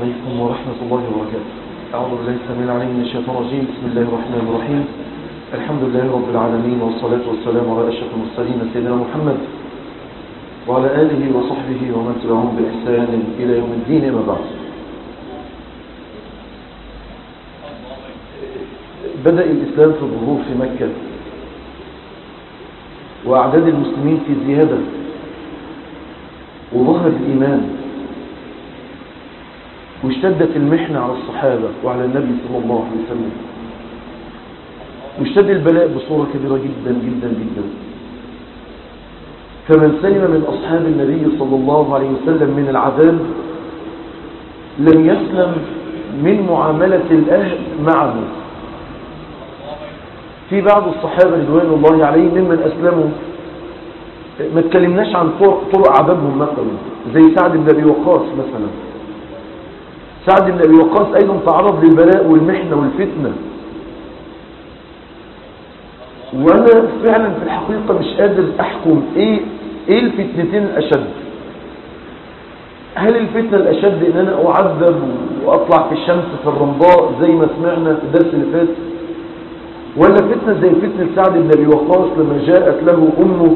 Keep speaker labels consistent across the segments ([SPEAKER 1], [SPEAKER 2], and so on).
[SPEAKER 1] عليكم ورحمة الله وبركاته. أعوذ بالله السميع العليم من الشيطان الرجيم. بسم الله الرحمن الرحيم. الحمد لله رب العالمين، والصلاة والسلام على أشرف المرسلين سيدنا محمد وعلى آله وصحبه ومن تبعهم بإحسان إلى يوم الدين. أما بعد، بدأ الإسلام في الظهور في مكة، وأعداد المسلمين في زيادة، وظهر الإيمان، واشتدت المحنة على الصحابة وعلى النبي صلى الله عليه وسلم، واشتد البلاء بصورة كبيرة جدا جدا جدا. فمن سلم من أصحاب النبي صلى الله عليه وسلم من العذاب لم يسلم من معاملة الأهل معه. في بعض الصحابة رضوان الله عليهم ممن أسلموا ما تكلمناش عن طرق عذابهم، مثلا زي سعد بن أبي وقاص. مثلا سعد بن أبي وقاص أيضا تعرض للبلاء والمحنة والفتنة، وأنا فعلا في الحقيقة مش قادر أحكم إيه الفتنتين الأشد. هل الفتنة الأشد إن أنا أعذب وأطلع في الشمس في الرمضاء زي ما سمعنا في الدرس اللي فات، ولا فتنة زي فتنة سعد بن أبي وقاص لما جاءت له أمه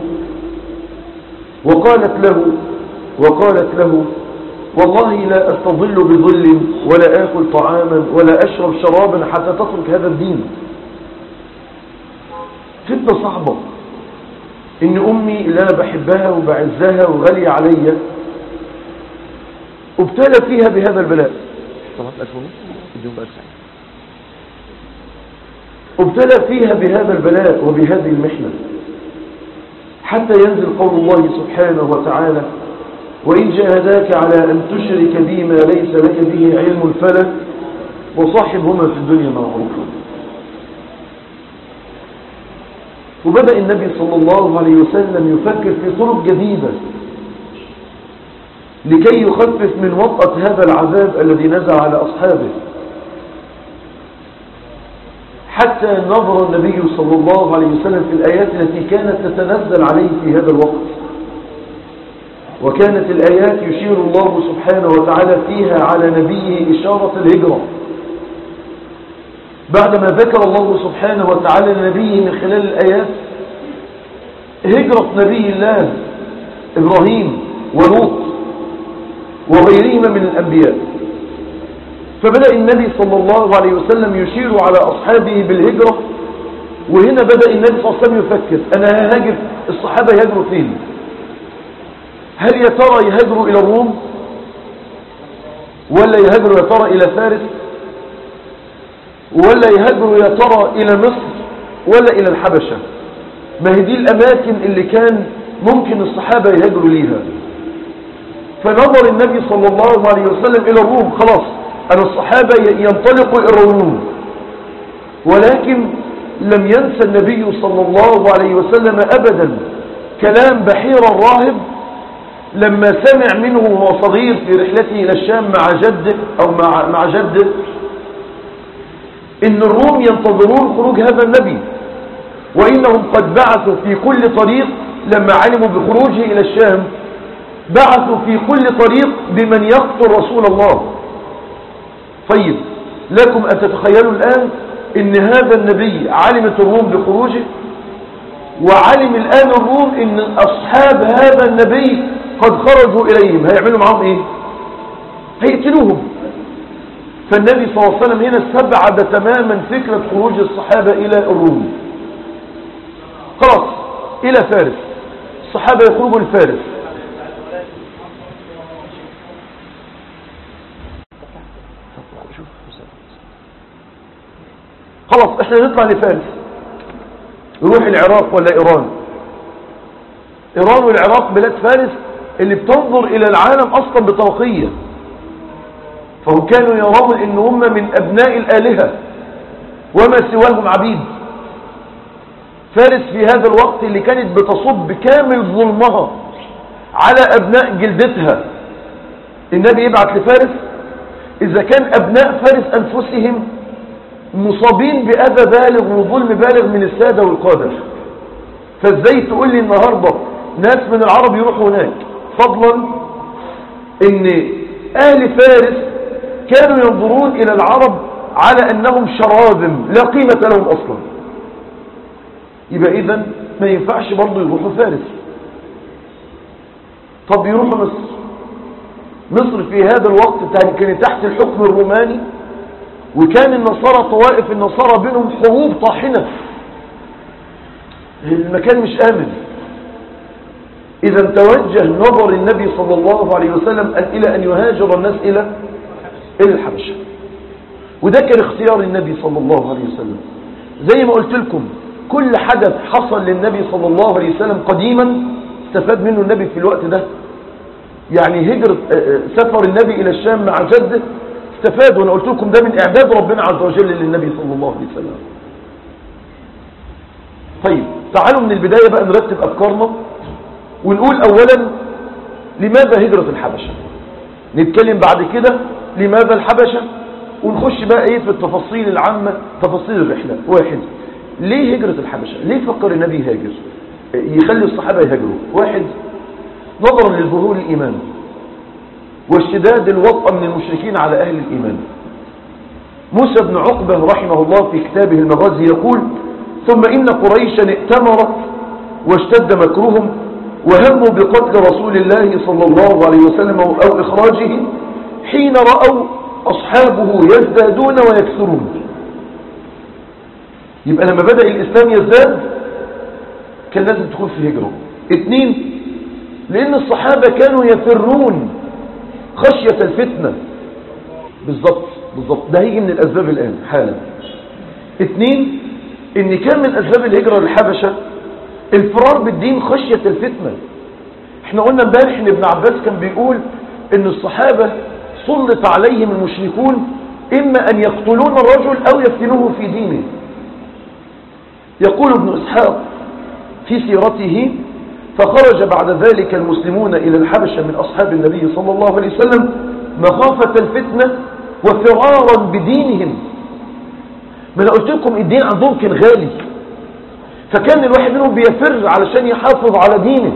[SPEAKER 1] وقالت له والله لا أستظل بظل ولا آكل طعاما ولا أشرب شرابا حتى تترك هذا الدين. فتنة صعبة إن أمي اللي أنا بحبها وبعزها وغالية عليا ابتلى فيها بهذا البلاء. ابتلى فيها بهذا البلاء وبهذه المحنة، حتى ينزل قول الله سبحانه وتعالى: وإن جاهداك على أن تشرك بي ما ليس لك به علم فلا وصاحبهما في الدنيا معروفا. وبدأ النبي صلى الله عليه وسلم يفكر في طرق جديدة لكي يخفف من وطأة هذا العذاب الذي نزل على أصحابه، حتى نظر النبي صلى الله عليه وسلم في الآيات التي كانت تتنزل عليه في هذا الوقت. وكانت الآيات يشير الله سبحانه وتعالى فيها على نبيه إشارة الهجرة، بعدما ذكر الله سبحانه وتعالى لنبيه من خلال الآيات هجرة نبي الله إبراهيم ولوط وغيرهما من الأنبياء. فبدأ النبي صلى الله عليه وسلم يشير على أصحابه بالهجرة، وهنا بدأ النبي صلى الله عليه وسلم يفكر: أنا هاجر، الصحابة يهاجروا فين؟ هل يا ترى يهاجروا إلى الروم، ولا يهاجروا يا ترى إلى فارس، ولا يهاجروا يا ترى إلى مصر، ولا إلى الحبشة؟ ما هي دي الأماكن اللي كان ممكن الصحابة يهاجروا ليها. فنظر النبي صلى الله عليه وسلم إلى الروم. خلاص، أن الصحابة ينطلقوا إلى الروم، ولكن لم ينسى النبي صلى الله عليه وسلم أبدا كلام بحير الراهب لما سمع منه وهو صغير في رحلته إلى الشام مع جده أو مع جده إن الروم ينتظرون خروج هذا النبي، وإنهم قد بعثوا في كل طريق. لما علموا بخروجه إلى الشام بعثوا في كل طريق بمن يقتل رسول الله. طيب، لكم أن تتخيلوا الآن إن هذا النبي علمت الروم بخروجه، وعلم الآن الروم إن أصحاب هذا النبي قد خرجوا إليهم، هيعملوا معهم إيه؟ هيقتلوهم. فالنبي صلى الله عليه وسلم هنا استبعد تماما فكرة خروج الصحابة إلى الروم. خلاص، إلى فارس، الصحابة يخرجوا لفارس. خلاص، احنا نطلع لفارس، نروح العراق ولا إيران. إيران والعراق بلاد فارس اللي بتنظر إلى العالم أصلا بطبقية، فهم كانوا يرون إن هم من أبناء الآلهة وما سواهم عبيد. فارس في هذا الوقت اللي كانت بتصب بكامل ظلمها على أبناء جلدتها، النبي يبعث لفارس إذا كان أبناء فارس أنفسهم مصابين بأذى بالغ وظلم بالغ من السادة والقادة، فازاي تقول لي النهاردة ناس من العرب يروحوا هناك؟ فضلا ان اهل فارس كانوا ينظرون إلى العرب على أنهم شراذم لا قيمة لهم أصلا. يبقى إذن ما ينفعش برضو يروحوا فارس. طب يروحوا مصر. مصر في هذا الوقت كانت تحت الحكم الروماني، وكان النصارى طوائف النصارى بينهم حروب طاحنة، المكان مش آمن. إذا توجه نظر النبي صلى الله عليه وسلم إلى أن يهاجر الناس إلى الحبشة، وده كان اختيار النبي صلى الله عليه وسلم. زي ما قلت لكم كل حدث حصل للنبي صلى الله عليه وسلم قديما استفاد منه النبي في الوقت ده. يعني هجرة سفر النبي إلى الشام مع جده استفاد، وأنا قلت لكم ده من إعداد ربنا عز وجل للنبي صلى الله عليه وسلم. طيب تعالوا من البداية بقى نرتب أفكارنا ونقول أولا لماذا هجرة الحبشة، نتكلم بعد كده لماذا الحبشة، ونخش بقى ايه في التفاصيل العامة تفاصيل الرحلة. واحد، ليه هجرة الحبشة؟ ليه فكر النبي يهاجر يخلي الصحابة يهاجروا؟ واحد، نظرا لظهور الإيمان واشتداد الوطأ من المشركين على أهل الإيمان. موسى بن عقبة رحمه الله في كتابه المغازي يقول: ثم إن قريشا ائتمرت واشتد مكرهم وهموا بقتل رسول الله صلى الله عليه وسلم أو إخراجه حين رأوا أصحابه يزدادون ويكثرون. يبقى لما بدأ الإسلام يزداد كان لازم تكون في هجرة. اثنين، لأن الصحابة كانوا يفرون خشية الفتنة. بالضبط ده هيجي من الأسباب الآن حالا. اثنين، إن كان من أسباب الهجرة للحبشة الفرار بالدين خشية الفتنة. احنا قلنا امبارح ان ابن عباس كان بيقول ان الصحابة سلط عليهم المشركون اما ان يقتلون الرجل او يفتنوه في دينه. يقول ابن اسحاق في سيرته: فخرج بعد ذلك المسلمون الى الحبشة من اصحاب النبي صلى الله عليه وسلم مخافة الفتنة وفرارا بدينهم. ما انا قلت لكم الدين عندهم كان غالي، فكان الواحد منهم بيفر علشان يحافظ على دينه.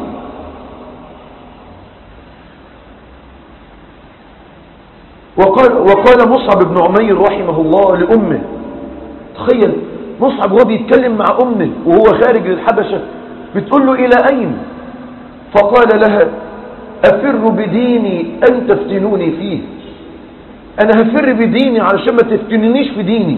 [SPEAKER 1] وقال مصعب بن عمير رحمه الله لأمه، تخيل مصعب وهو بيتكلم مع أمه وهو خارج للحبشة بتقول له: إلى أين؟ فقال لها: أفر بديني أن تفتنوني فيه. أنا هفر بديني علشان ما تفتنونيش في ديني.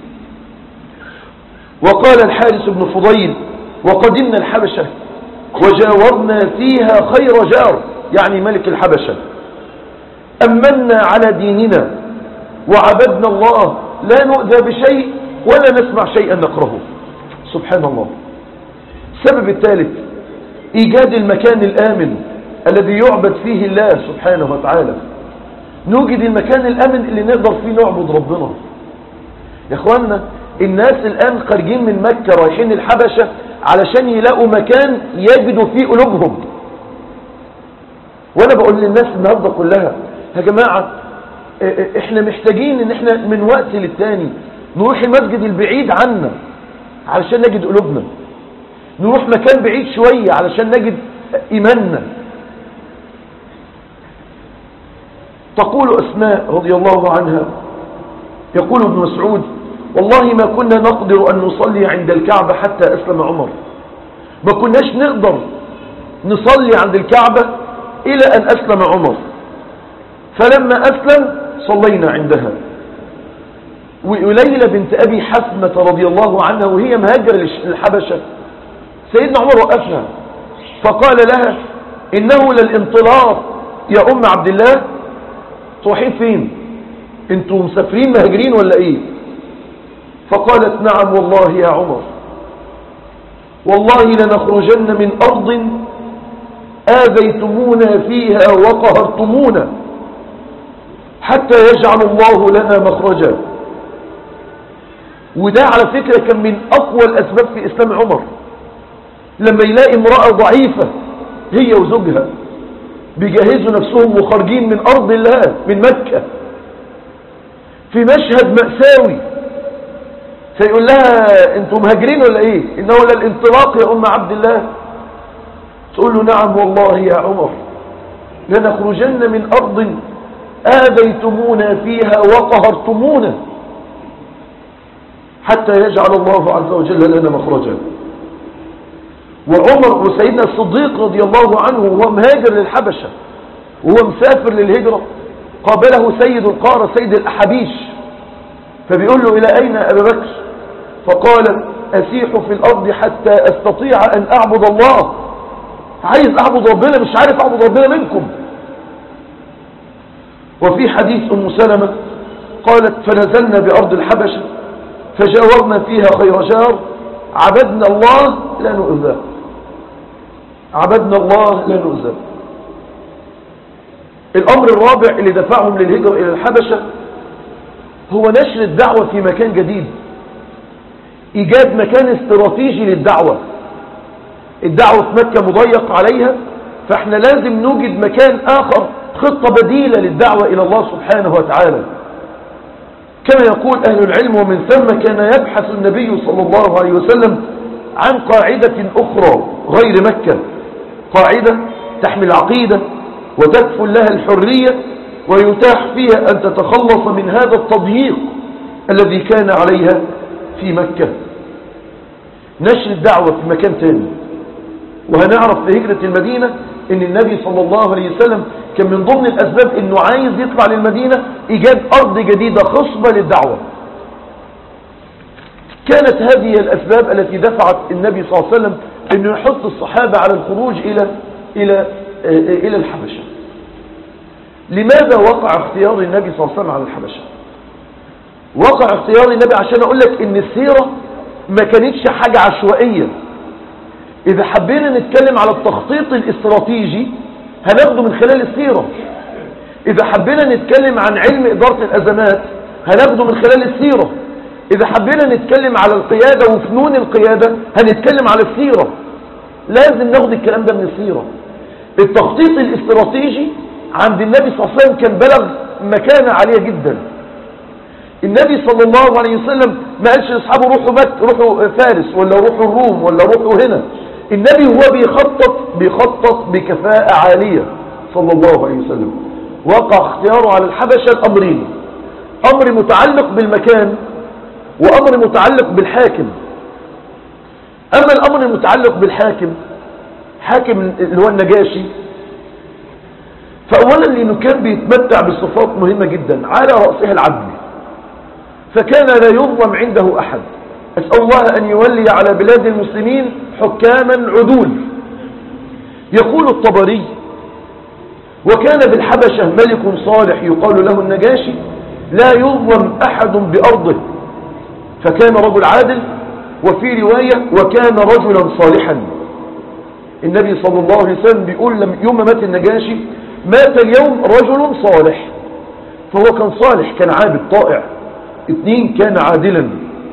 [SPEAKER 1] وقال الحارث بن فضيل: وقدمنا الحبشة وجاورنا فيها خير جار، يعني ملك الحبشة، أمنا على ديننا وعبدنا الله لا نؤذى بشيء ولا نسمع شيئا نكرهه. سبحان الله. السبب الثالث إيجاد المكان الآمن الذي يعبد فيه الله سبحانه وتعالى. نوجد المكان الآمن اللي نقدر فيه نعبد ربنا. يا اخوانا الناس الآن خارجين من مكة رايحين الحبشة علشان يلاقوا مكان يجدوا فيه قلوبهم. وانا بقول للناس النهارده كلها: يا جماعة احنا محتاجين ان احنا من وقت للتاني نروح المسجد البعيد عنا علشان نجد قلوبنا، نروح مكان بعيد شوية علشان نجد ايماننا. تقول أسماء رضي الله عنها، يقول ابن مسعود: والله ما كنا نقدر أن نصلي عند الكعبة حتى أسلم عمر. ما كناش نقدر نصلي عند الكعبة إلى أن أسلم عمر، فلما أسلم صلينا عندها. وليلى بنت أبي حسمة رضي الله عنها وهي مهاجرة للحبشة سيدنا عمر وقفها فقال لها: إنه للانطلاق يا أم عبد الله. تروحين فين؟ انتوا مسافرين مهاجرين ولا ايه؟ فقالت: نعم والله يا عمر، والله لنخرجن من أرض آذيتمونا فيها وقهرتمونا حتى يجعل الله لنا مخرجا. وده على فكرة كان من أقوى الأسباب في إسلام عمر. لما يلاقي امرأة ضعيفة هي وزوجها بيجهزوا نفسهم وخارجين من أرض الله من مكة في مشهد مأساوي، فيقول لها: انتم مهاجرين ولا ايه؟ انه للانطلاق يا ام عبد الله. تقول له: نعم والله يا عمر، لنخرجن من أرض آذيتمونا فيها وقهرتمونا حتى يجعل الله عز وجل لنا مخرجا. وعمر وسيدنا الصديق رضي الله عنه وهو مهاجر للحبشة وهو مسافر للهجرة قابله سيد القارة سيد الأحابيش، فبيقول له إلى أين أبا بكر؟ فقال أسيح في الأرض حتى أستطيع أن أعبد الله، عايز أعبد ربنا مش عارف أعبد ربنا منكم. وفي حديث أم سلمة قالت فنزلنا بأرض الحبشة فجاورنا فيها خير جار عبدنا الله لا نؤذى، عبدنا الله لا نؤذى. الأمر الرابع اللي دفعهم للهجرة إلى الحبشة هو نشر الدعوة في مكان جديد، إيجاد مكان استراتيجي للدعوة. الدعوة في مكة مضيق عليها، فإحنا لازم نوجد مكان آخر، خطة بديلة للدعوة إلى الله سبحانه وتعالى. كما يقول أهل العلم ومن ثم كان يبحث النبي صلى الله عليه وسلم عن قاعدة أخرى غير مكة، قاعدة تحمل عقيدة وتكفل لها الحرية ويتاح فيها أن تتخلص من هذا التضييق الذي كان عليها في مكة. نشر الدعوة في مكان ثاني. وهنعرف في هجرة المدينة ان النبي صلى الله عليه وسلم كان من ضمن الأسباب انه عايز يطلع للمدينة إيجاد أرض جديدة خصبة للدعوة. كانت هذه الأسباب التي دفعت النبي صلى الله عليه وسلم انه يحث الصحابة على الخروج إلى الحبشة. لماذا وقع اختيار النبي صلى الله عليه وسلم على الحبشة؟ وقع اختيار النبي عشان أقول لك ان السيرة ما كانتش حاجة عشوائية. إذا حبينا نتكلم على التخطيط الاستراتيجي هناخده من خلال السيرة. إذا حبينا نتكلم عن علم إدارة الأزمات هناخده من خلال السيرة. إذا حبينا نتكلم على القيادة وفنون القيادة هنتكلم على السيرة. لازم ناخد الكلام ده من السيرة. التخطيط الاستراتيجي عند النبي صلى الله عليه وسلم كان بلغ مكانة عالية جدا. النبي صلى الله عليه وسلم ما قالش لاصحابه روحوا فارس ولا روحوا الروم ولا روحوا هنا. النبي هو بيخطط بكفاءة عالية صلى الله عليه وسلم. وقع اختياره على الحبشة الأمرين، أمر متعلق بالمكان وأمر متعلق بالحاكم. أما الأمر المتعلق بالحاكم، حاكم اللي هو النجاشي، فأولا لأنه كان بيتمتع بصفات مهمة جدا على رأسها العدل، فكان لا يظلم عنده أحد. أسأل الله أن يولي على بلاد المسلمين حكاما عدول. يقول الطبري وكان بالحبشة ملك صالح يقال له النجاشي لا يظلم أحد بأرضه، فكان رجل عادل. وفي رواية وكان رجلا صالحا. النبي صلى الله عليه وسلم بيقول يوم مات النجاشي مات اليوم رجل صالح، فهو كان صالح، كان عابد طائع. اثنين كان عادلا.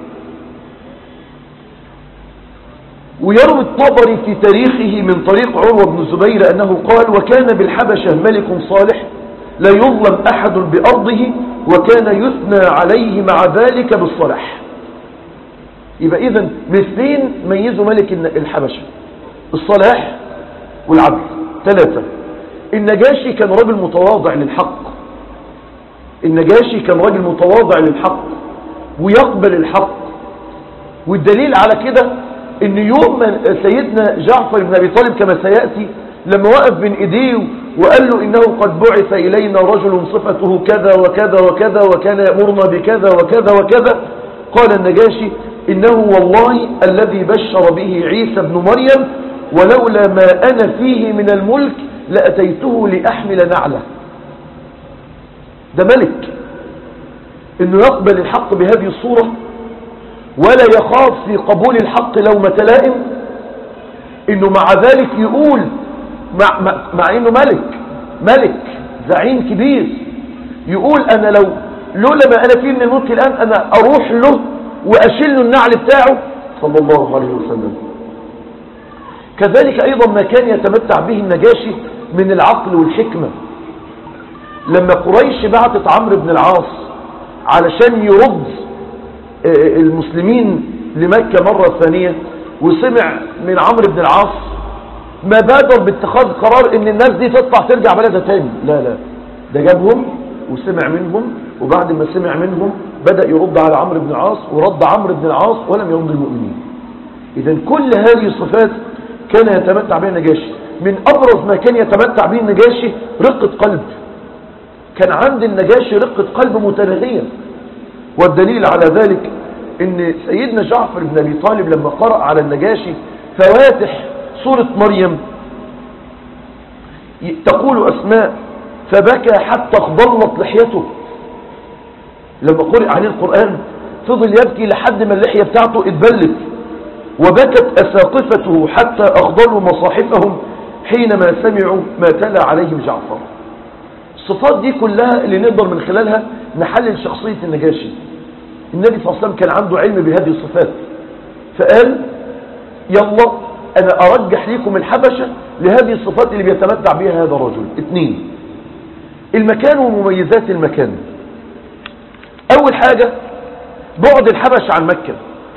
[SPEAKER 1] ويروي الطبري في تاريخه من طريق عروة بن الزبير أنه قال وكان بالحبشة ملك صالح لا يظلم أحد بأرضه وكان يثنى عليه مع ذلك بالصلاح. يبقى إذن مثلين ميزوا ملك الحبشة: الصلاح والعدل. ثلاثة، النجاشي كان رجل متواضع للحق. النجاشي كان رجل متواضع للحق ويقبل الحق. والدليل على كده ان يوم من سيدنا جعفر بن ابي طالب كما سيأتي لما وقف بين ايديه وقال له انه قد بعث الينا رجل صفته كذا وكذا وكذا وكان يأمرنا بكذا وكذا وكذا، قال النجاشي انه والله الذي بشر به عيسى بن مريم ولولا ما انا فيه من الملك لأتيته لأحمل نعله. ده ملك انه يقبل الحق بهذه الصورة ولا يخاف في قبول الحق لومة لائم، انه مع ذلك يقول مع انه ملك زعيم كبير، يقول انا لولا ما انا فيه من الملك الان انا اروح له واشيل له النعل بتاعه صلى الله عليه وسلم. كذلك ايضا ما كان يتمتع به النجاشي من العقل والحكمة. لما قريش بعتت عمرو بن العاص علشان يرد المسلمين لمكة مرة ثانية وسمع من عمرو بن العاص، ما بادر باتخاذ قرار ان الناس دي تطلع ترجع بلدها تاني. لا، ده جابهم وسمع منهم، وبعد ما سمع منهم بدأ يرد على عمرو بن العاص، ورد عمرو بن العاص ولم يرد المؤمنين. إذن كل هذه الصفات كان يتمتع بها النجاشي. من أبرز ما كان يتمتع به النجاشي رقة قلب. كان عند النجاشي رقة قلب متناهية، والدليل على ذلك ان سيدنا جعفر بن أبي طالب لما قرأ على النجاشي فواتح سورة مريم تقول أسماء فبكى حتى اخضلت لحيته. لما قرأ عليه القرآن فضل يبكي لحد ما اللحية بتاعته اتبلت، وبكت أساقفته حتى أخضلوا مصاحفهم حينما سمعوا ما تلا عليهم جعفر. الصفات دي كلها اللي نقدر من خلالها نحلل شخصية النجاشي. النبي صلى الله عليه وسلم كان عنده علم بهذه الصفات، فقال يلا أنا أرجح لكم الحبشة لهذه الصفات اللي بيتمتع بها هذا الرجل. 2 المكان ومميزات المكان. أول حاجة بعد الحبش عن مكة.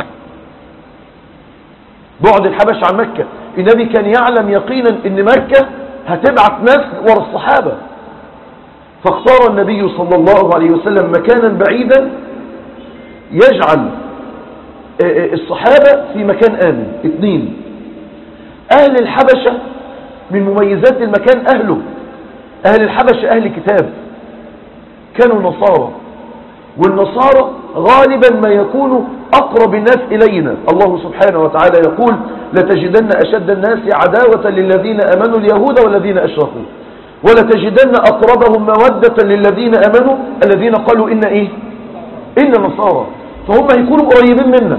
[SPEAKER 1] بعد الحبش عن مكة، النبي كان يعلم يقينا ان مكة هتبعث نسل ورا الصحابة، فاختار النبي صلى الله عليه وسلم مكانا بعيدا يجعل الصحابة في مكان آمن. 2 أهل الحبشة من مميزات المكان أهله. أهل الحبشة أهل كتاب، كانوا نصارى، والنصارى غالبا ما يكون أقرب الناس إلينا. الله سبحانه وتعالى يقول لتجدن أشد الناس عداوة للذين أمنوا اليهود والذين أشركوا ولتجدن أقربهم مودة للذين أمنوا الذين قالوا إن نصارى. فهم هيكونوا قريبين منا،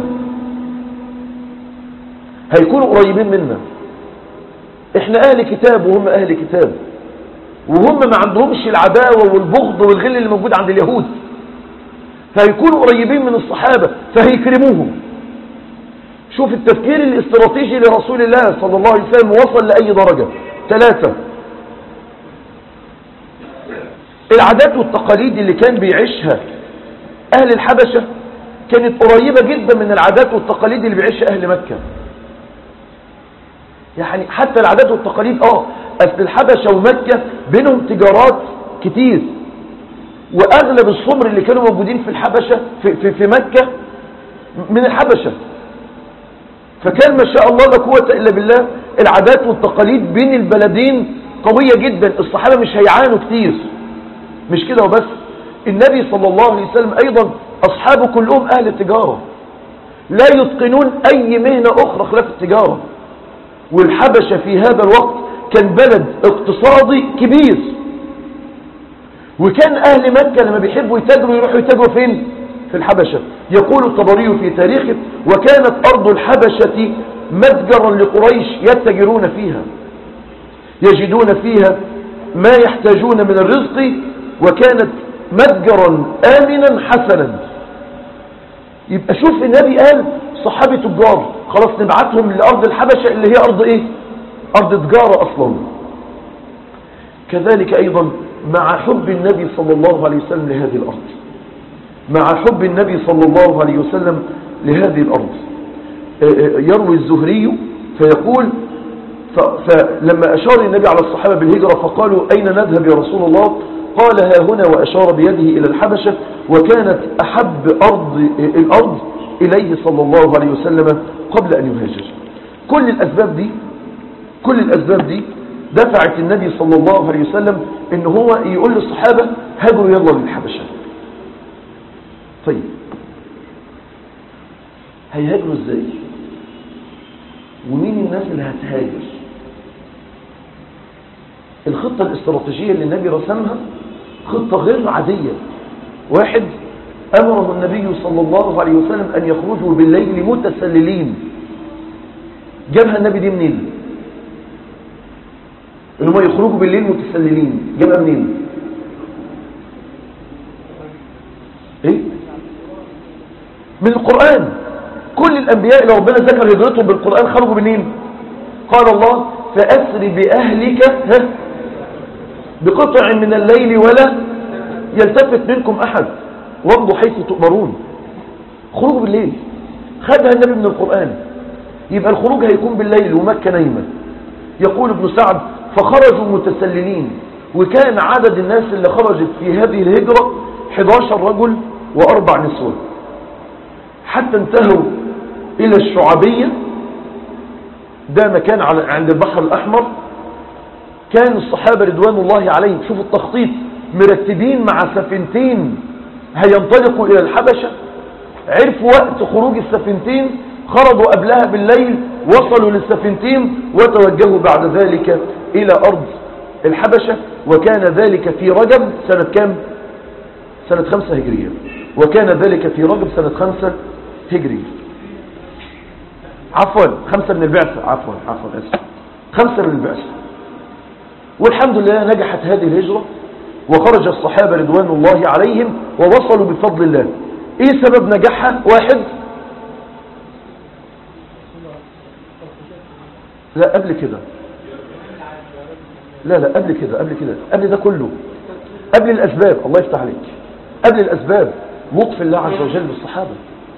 [SPEAKER 1] هيكونوا قريبين منا. احنا أهل كتاب وهم أهل كتاب، وهم ما عندهمش العداوة والبغض والغل اللي موجود عند اليهود، فهيكونوا قريبين من الصحابة فهيكرموهم. شوف التفكير الاستراتيجي لرسول الله صلى الله عليه وسلم وصل لأي درجة. 3 العادات والتقاليد اللي كان بيعيشها أهل الحبشة كانت قريبة جدا من العادات والتقاليد اللي بيعيشها أهل مكة. يعني حتى العادات والتقاليد أصل الحبشة ومكة بينهم تجارات كتير، وأغلب الصمر اللي كانوا موجودين في الحبشة في مكة من الحبشة، فكان ما شاء الله لا قوة إلا بالله العادات والتقاليد بين البلدين قوية جدا. الصحابة مش هيعانوا كتير. مش كده وبس، النبي صلى الله عليه وسلم أيضا أصحابه كلهم أهل تجارة لا يتقنون أي مهنة أخرى خلاف التجارة. والحبشة في هذا الوقت كان بلد اقتصادي كبير، وكان أهل مكة لما بيحبوا يتاجروا يروحوا يتاجروا فين؟ في الحبشة. يقول الطبري في تاريخه وكانت أرض الحبشة متجرا لقريش يتجرون فيها، يجدون فيها ما يحتاجون من الرزق، وكانت متجرا آمنا حسنا. يبقى شوف النبي قال صحابي تجار، خلاص نبعتهم لأرض الحبشة اللي هي أرض أرض تجارة أصلا. كذلك أيضا مع حب النبي صلى الله عليه وسلم لهذه الأرض، مع حب النبي صلى الله عليه وسلم لهذه الأرض، يروي الزهري فيقول فلما أشار النبي على الصحابة بالهجرة فقالوا أين نذهب يا رسول الله؟ قال ها هنا، وأشار بيده إلى الحبشة، وكانت أحب الأرض إليه صلى الله عليه وسلم قبل أن يهاجر. كل الأسباب دي دفعت النبي صلى الله عليه وسلم إن هو يقول للصحابة هاجروا يلا للحبشة. طيب هيهاجروا ازاي؟ ومين الناس اللي هتهاجر؟ الخطة الاستراتيجية اللي النبي رسمها خطة غير عادية. واحد، أمره النبي صلى الله عليه وسلم أن يخرجوا بالليل متسللين. جابها النبي دي منين؟ إنهم يخرجوا بالليل متسللين، جابها منين؟ إيه؟ من القرآن. كل الأنبياء اللي ربنا ذكر هجرتهم بالقرآن خرجوا منين؟ قال الله فأسر بأهلك بقطع من الليل ولا يلتفت منكم أحد وامضوا حيث تؤمرون. خروج بالليل خدها النبي من القرآن. يبقى الخروج هيكون بالليل ومكة نايمة. يقول ابن سعد فخرجوا متسللين وكان عدد الناس اللي خرجت في هذه الهجرة 11 رجل و4 نسوة، حتى انتهوا إلى الشعبية. ده مكان عند البحر الأحمر. كان الصحابة رضوان الله عليهم، شوفوا التخطيط، مرتبين مع سفينتين هينطلقوا إلى الحبشة. عرفوا وقت خروج السفينتين، خرجوا قبلها بالليل، وصلوا للسفينتين وتوجهوا بعد ذلك إلى أرض الحبشة. وكان ذلك في رجب سنة كام؟ سنة 5 هجرية. وكان ذلك في رجب سنة 5 هجرية. عفوا 5 من البعثة، عفوا أسف، 5 من البعثة. والحمد لله نجحت هذه الهجرة، وخرج الصحابة رضوان الله عليهم ووصلوا بفضل الله. ايه سبب نجاحها؟ واحد، لا قبل كده، لا قبل كده، قبل ده كله، قبل الأسباب. الله يفتح عليك. قبل الأسباب لطف الله عز وجل بالصحابة،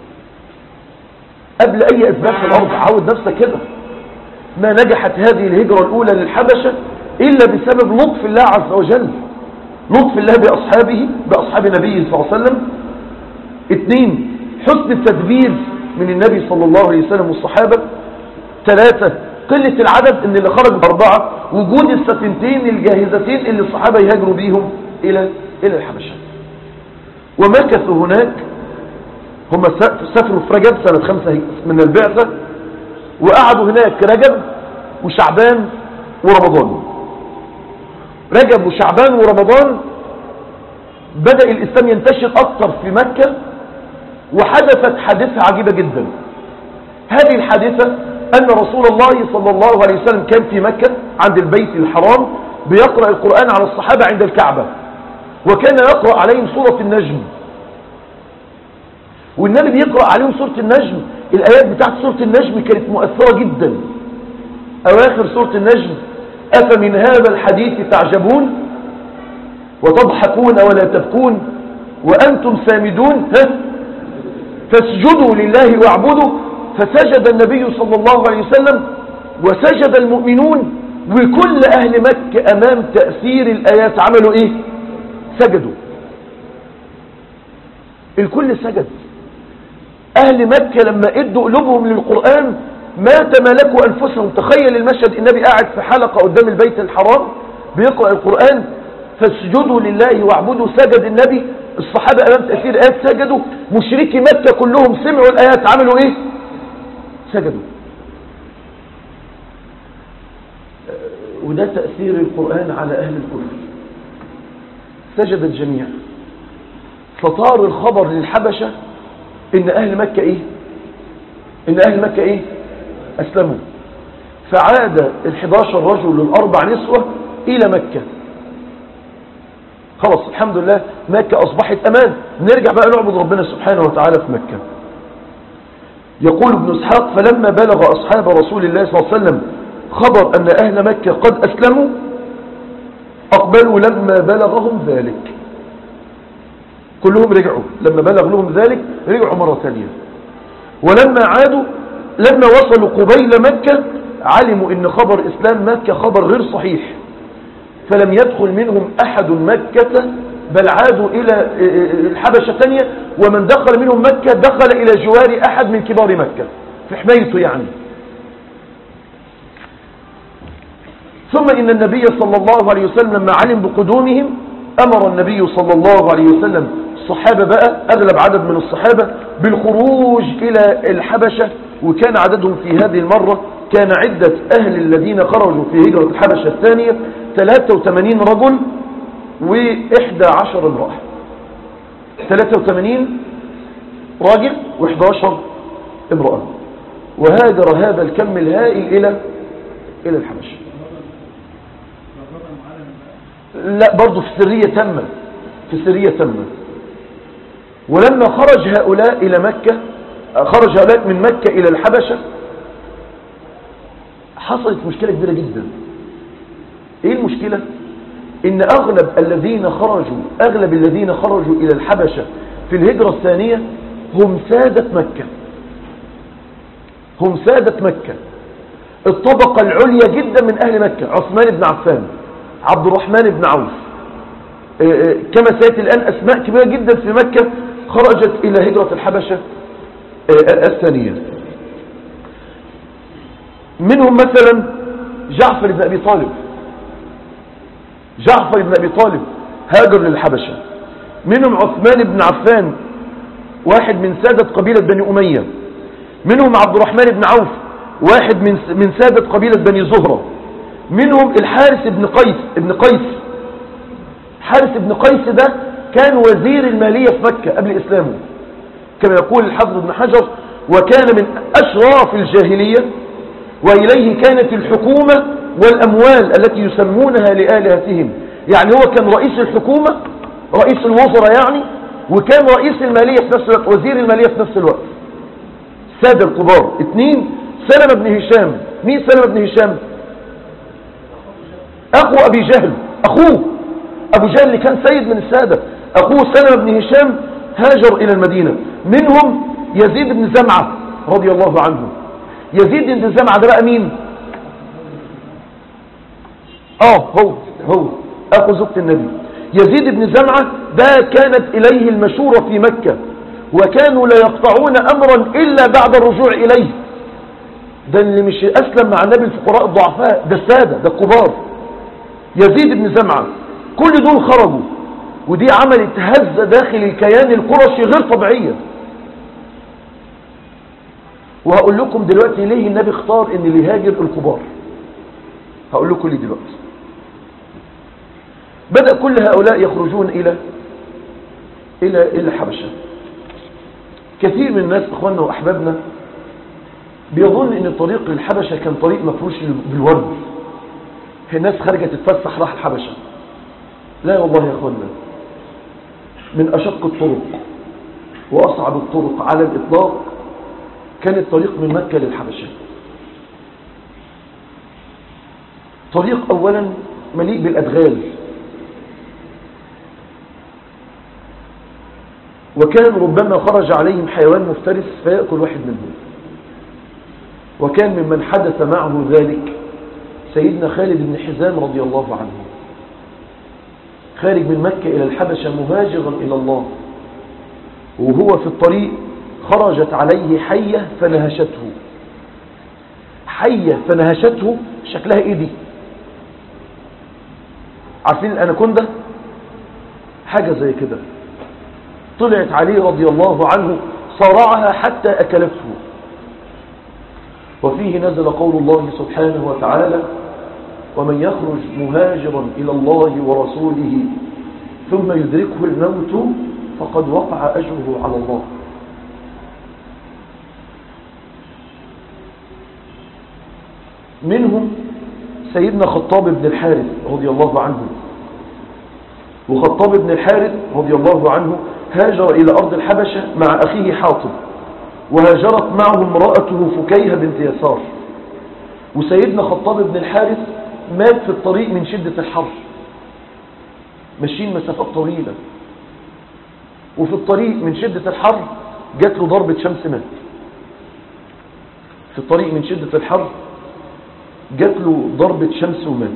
[SPEAKER 1] قبل أي أسباب في الأرض. عود نفسك كده. ما نجحت هذه الهجرة الأولى للحبشة إلا بسبب لطف الله عز وجل، لطف الله بأصحاب نبيه صلى الله عليه وسلم. 2، حسن التدبير من النبي صلى الله عليه وسلم والصحابة. 3، قلة العدد، ان اللي خرج 4، وجود السفينتين الجاهزتين اللي الصحابة يهاجروا بيهم إلى الحبشة. ومكثوا هناك. هم سافروا في رجب سنة 5 من البعثة، وقعدوا هناك رجب وشعبان ورمضان. رجب وشعبان ورمضان بدأ الإسلام ينتشر أكثر في مكة. وحدثت حادثة عجيبة جدا. هذه الحادثة أن رسول الله صلى الله عليه وسلم كان في مكة عند البيت الحرام بيقرأ القرآن على الصحابة عند الكعبة، وكان يقرأ عليهم سورة النجم. والنبي بيقرأ عليهم سورة النجم. الآيات بتاعت سورة النجم كانت مؤثرة جدا. أواخر سورة النجم: أفمن هذا الحديث تعجبون وتضحكون ولا تبكون وأنتم سامدون فاسجدوا لله واعبدوا. فسجد النبي صلى الله عليه وسلم وسجد المؤمنون، وكل أهل مكة أمام تأثير الآيات عملوا إيه؟ سجدوا. الكل سجد. أهل مكة لما ادوا قلوبهم للقرآن ما تملكوا أنفسهم. تخيل المشهد، النبي قاعد في حلقة قدام البيت الحرام بيقرأ القرآن: فاسجدوا لله واعبدوا. سجد النبي، الصحابة أمام تأثير آيات سجدوا، مشركي مكة كلهم سمعوا الآيات عملوا إيه؟ سجدوا. وده تأثير القرآن على أهل الكفر. سجد الجميع. فطار الخبر للحبشة إن أهل مكة إيه؟ أسلموا. فعاد 11 رجل و4 نسوة إلى مكة. خلاص الحمد لله مكة أصبحت أمان، نرجع بقى نعبد ربنا سبحانه وتعالى في مكة. يقول ابن إسحاق: فلما بلغ أصحاب رسول الله صلى الله عليه وسلم خبر أن أهل مكة قد أسلموا أقبلوا. لما بلغهم ذلك كلهم رجعوا، لما بلغ لهم ذلك رجعوا مرة ثانية. ولما عادوا، لما وصلوا قبيل مكة علموا ان خبر اسلام مكة خبر غير صحيح، فلم يدخل منهم احد مكة، بل عادوا الى الحبشة ثانية. ومن دخل منهم مكة دخل الى جوار احد من كبار مكة في حمايته يعني. ثم ان النبي صلى الله عليه وسلم لما علم بقدومهم امر النبي صلى الله عليه وسلم الصحابة بقى، اغلب عدد من الصحابة، بالخروج الى الحبشة. وكان عددهم في هذه المرة، كان عدة أهل الذين خرجوا في هجرة الحبشة الثانية 83 رجل و11 امرأة. 83 راجل و11 امرأة. وهاجر هذا الكم الهائل إلى الحبشة. لا برضو في سرية تامة. ولما خرج هؤلاء إلى مكة، خرج هؤلاء من مكة إلى الحبشة، حصلت مشكلة كبيرة جدا. إيه المشكلة؟ إن أغلب الذين خرجوا إلى الحبشة في الهجرة الثانية هم سادة مكة، الطبقة العليا جدا من أهل مكة. عثمان بن عفان عبد الرحمن بن عوف. كما سيأتي الآن أسماء كبيرة جدا في مكة خرجت إلى هجرة الحبشة الثانية. منهم مثلا جعفر بن أبي طالب. جعفر بن أبي طالب هاجر للحبشة. منهم عثمان بن عفان واحد من سادة قبيلة بني أمية. منهم عبد الرحمن بن عوف واحد من سادة قبيلة بني زهرة. منهم الحارث بن قيس. حارث بن قيس ده كان وزير المالية في مكة قبل إسلامه كما يقول الحافظ ابن حجر، وكان من أشراف الجاهلية، وإليه كانت الحكومة والأموال التي يسمونها لآلهتهم. يعني هو كان رئيس الحكومة، رئيس الوزراء يعني، وكان رئيس المالية في نفس الوقت، وزير المالية في نفس الوقت. سادة الكبار. 2 سلمة بن هشام. مين سلمة بن هشام؟ أخو أبي جهل، أخوه أبو جهل اللي كان سيد من السادة. أخوه سلمة بن هشام هاجر إلى المدينة. منهم يزيد بن زمعة رضي الله عنه. يزيد بن زمعة ده بقى مين؟ هو أخو زوجة النبي. يزيد بن زمعة ده كانت إليه المشورة في مكة، وكانوا لا يقطعون أمرا إلا بعد الرجوع إليه. ده اللي مش أسلم مع النبي الفقراء الضعفاء، ده السادة، ده الكبار. يزيد بن زمعة كل دول خرجوا، ودي عملت هزة داخل الكيان القرشي غير طبيعية. وهقول لكم دلوقتي ليه النبي اختار ان اللي يهاجر الكبار. هقول لكم ليه دلوقتي. بدأ كل هؤلاء يخرجون إلى الحبشة. كثير من الناس اخواننا واحبابنا بيظن ان الطريق للحبشة كان طريق مفروش بالورد. الناس خرجت تتفسح راح الحبشة. لا والله يا اخواننا، من اشق الطرق واصعب الطرق على الاطلاق كان الطريق من مكة للحبشة. طريق اولا مليء بالادغال، وكان ربما خرج عليهم حيوان مفترس فيأكل واحد منهم. وكان ممن حدث معه ذلك سيدنا خالد بن حزام رضي الله عنه، خارج من مكة إلى الحبشة مهاجرا إلى الله، وهو في الطريق خرجت عليه حية فنهشته. حية فنهشته، شكلها ايه دي؟ عارفين الأناكوندا؟ حاجة زي كده. طلعت عليه رضي الله عنه، صارعها حتى أكلته. وفيه نزل قول الله سبحانه وتعالى: ومن يخرج مهاجرا إلى الله ورسوله ثم يدركه الموت فقد وقع أجره على الله. منهم سيدنا خطاب بن الحارث رضي الله عنه. وخطاب بن الحارث رضي الله عنه هاجر إلى أرض الحبشة مع أخيه حاطب، وهاجرت معه امرأته فكيهة بنت يسار. وسيدنا خطاب بن الحارث مات في الطريق من شدة الحر، ماشيين مسافات طويلة، وفي الطريق من شدة الحر جات له ضربة شمس مات. في الطريق من شدة الحر جات له ضربة شمس ومات.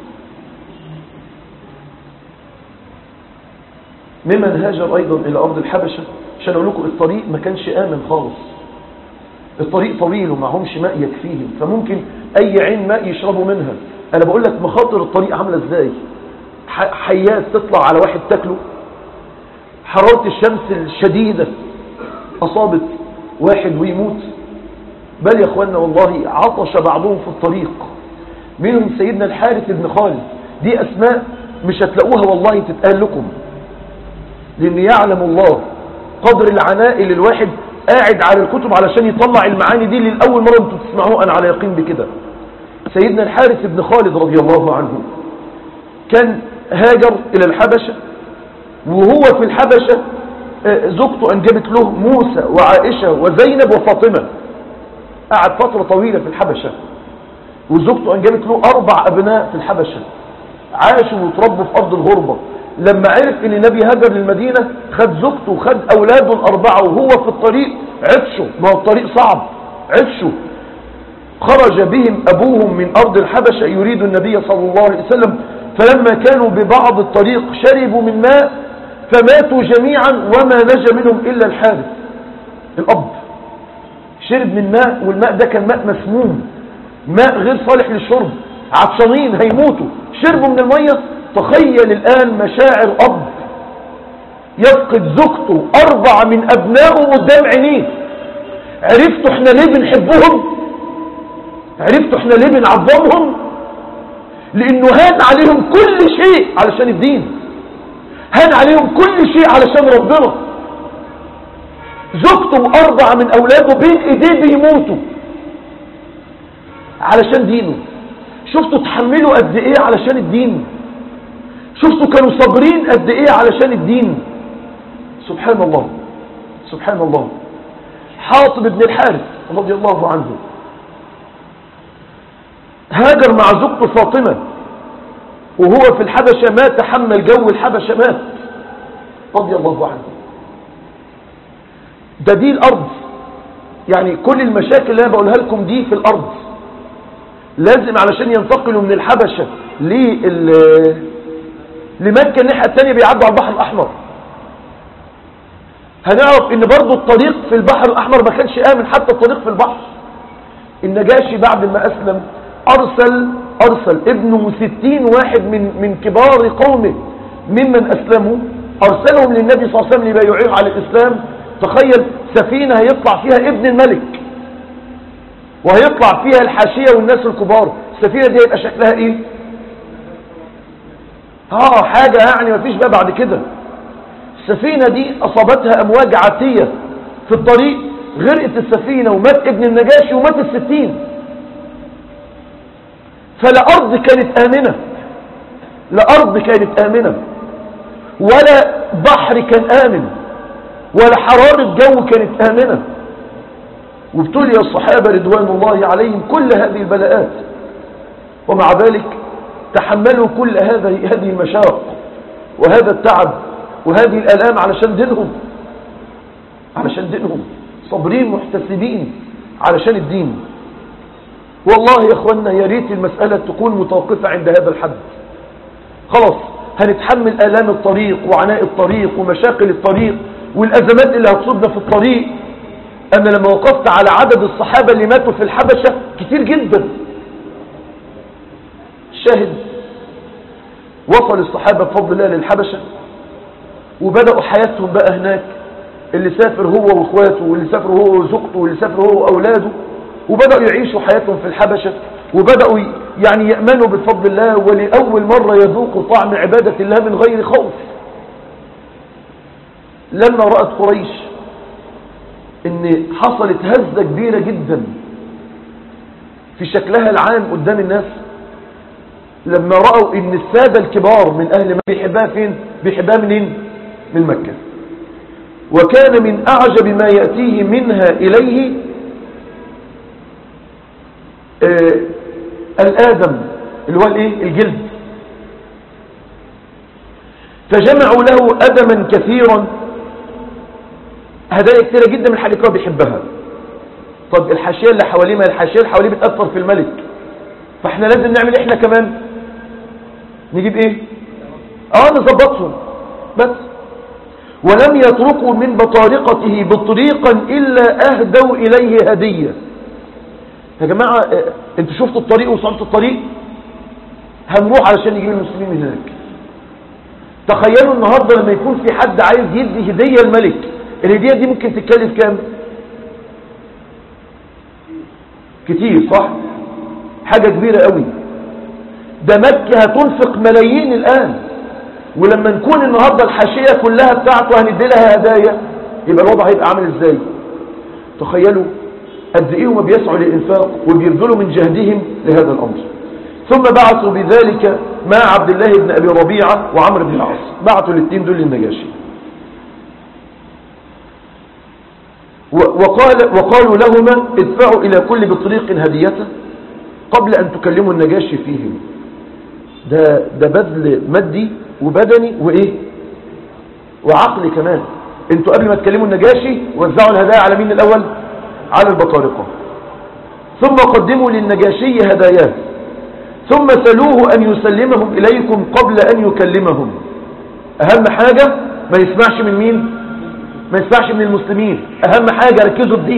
[SPEAKER 1] ممن هاجر أيضا إلى أرض الحبشة، عشان أقول لكم الطريق ما كانش آمن خالص. الطريق طويل ومعهمش ماء يكفيهم، فممكن أي عين ماء يشربوا منها. أنا بقول لك مخاطر الطريق عاملة إزاي. حيات تطلع على واحد تاكله، حرارة الشمس الشديدة أصابت واحد ويموت. بل يا أخوانا والله عطش بعضهم في الطريق. منهم سيدنا الحارث بن خالد. دي أسماء مش هتلاقوها والله تتقال لكم، لأن يعلم الله قدر العناء اللي الواحد قاعد على الكتب علشان يطلع المعاني دي للأول مرة انتوا تسمعوه. أنا على يقين بكده. سيدنا الحارث بن خالد رضي الله عنه كان هاجر إلى الحبشة، وهو في الحبشة زوجته أنجبت له موسى وعائشة وزينب وفاطمة. قعد فترة طويلة في الحبشة، وزوجته أنجبت له 4 أبناء في الحبشة، عاشوا وتربوا في أرض الغربة. لما عرف ان النبي هاجر للمدينة خد زوجته وخد أولاده ال4، وهو في الطريق عطشوا، ما هو الطريق صعب، عطشوا. خرج بهم أبوهم من أرض الحبشة يريد النبي صلى الله عليه وسلم، فلما كانوا ببعض الطريق شربوا من ماء فماتوا جميعا وما نجا منهم إلا الحارث الأب. شرب من ماء، والماء ده كان ماء مسموم، ماء غير صالح للشرب، عطشانين هيموتوا، شربوا من المية. تخيل الآن مشاعر أب يفقد زوجته 4 من أبنائه قدام عينيه. عرفتوا احنا ليه بنحبهم؟ عرفتوا احنا ليه بنعظمهم؟ لأنه هان عليهم كل شيء علشان الدين، هان عليهم كل شيء علشان ربنا. زوجته و4 من أولاده بين ايديه بيموتوا علشان دينه. شفتوا تحملوا قد ايه علشان الدين؟ شفتوا كانوا صابرين قد ايه علشان الدين؟ سبحان الله سبحان الله. حاطب بن الحارث رضي الله عنه هاجر مع زوجته فاطمة وهو في الحبشة، ما تحمل جو الحبشة، مات رضي الله عنه. دي الأرض، يعني كل المشاكل اللي أنا بقولها لكم دي في الأرض. لازم علشان ينتقلوا من الحبشة لمكة الناحية الثانية بيعدوا على البحر الأحمر. هنعرف ان برضو الطريق في البحر الأحمر ما كانش آمن، حتى الطريق في البحر. النجاشي بعد ما أسلم أرسل ابنه 60 واحد من كبار قومه ممن أسلموا، أرسلهم للنبي صلى الله عليه وسلم ليبايعوه على الإسلام. تخيل سفينة هيطلع فيها ابن الملك وهيطلع فيها الحاشية والناس الكبار، السفينة دي هيبقى شكلها ايه؟ حاجة يعني ما فيش بقى بعد كده. السفينة دي أصابتها أمواج عاتية في الطريق، غرقت السفينة ومات ابن النجاشي ومات 60. فلا أرض كانت آمنة، لا أرض كانت آمنة، ولا بحر كان آمن، ولا حرارة جو كانت آمنة. وابتلي الصحابة رضوان الله عليهم كل هذه البلاءات، ومع ذلك تحملوا كل هذه المشاق وهذا التعب وهذه الآلام علشان دينهم، صابرين محتسبين علشان الدين. والله يا اخوانا يا ريت المسألة تكون متوقفة عند هذا الحد. خلاص هنتحمل آلام الطريق وعناء الطريق ومشاكل الطريق والأزمات اللي هتصيبنا في الطريق. أنا لما وقفت على عدد الصحابة اللي ماتوا في الحبشة كتير جدا. شاهد وصل الصحابة بفضل الله للحبشة وبدأوا حياتهم بقى هناك، اللي سافر هو واخواته واللي سافر هو وزوجته واللي سافر هو وأولاده، وبدأوا يعيشوا حياتهم في الحبشة، وبدأوا يعني يأمنوا بفضل الله، ولأول مرة يذوقوا طعم عبادة الله من غير خوف. لما رأت قريش ان حصلت هزة كبيرة جدا في شكلها العام قدام الناس، لما رأوا ان السادة الكبار من اهل مكة بيحبها فين؟ بيحبها منين؟ من مكة. وكان من اعجب ما يأتيه منها اليه الآدم اللي هو الايه؟ الجلد. فجمعوا له أدما كثيرا، هدايا كثيرة جدا من الحاجات اللي بيحبها. طب الحاشية اللي حواليه، ما الحاشية اللي حواليه بتأثر في الملك، فاحنا لازم نعمل احنا كمان نجيب ايه؟ نظبطهم بس. ولم يتركوا من بطارقته بطريقا إلا أهدوا إليه هدية. يا جماعة انتوا شفتوا الطريق وصلتوا الطريق، هنروح علشان نجيب المسلمين من هناك. تخيلوا النهاردة لما يكون في حد عايز يدي هدية الملك، الهدية دي ممكن تتكلف كام؟ كتير صح؟ حاجة كبيرة قوي. ده مكة هتنفق ملايين الآن، ولما نكون النهاردة الحاشية كلها بتاعته هندي لها هدايا، يبقى الوضع هيبقى عامل ازاي؟ تخيلوا قد ايه هم بيسعوا للإنفاق وبيبذلوا من جهدهم لهذا الأمر. ثم بعثوا بذلك مع عبد الله بن أبي ربيعة وعمر بن العاص، بعثوا الاثنين دول للنجاشي. وقالوا لهما ادفعوا إلى كل بطريق هديته قبل أن تكلموا النجاشي فيهم. ده بذل مادي وبدني وإيه وعقلي كمان. انتوا قبل ما تكلموا النجاشي وزعوا الهدايا على مين الأول؟ على البطارقة. ثم قدموا للنجاشي هداياه ثم سلوه أن يسلمهم إليكم قبل أن يكلمهم. أهم حاجة ما يسمعش من مين؟ ما يسمعش من المسلمين. أهم حاجة ركزوا بدي.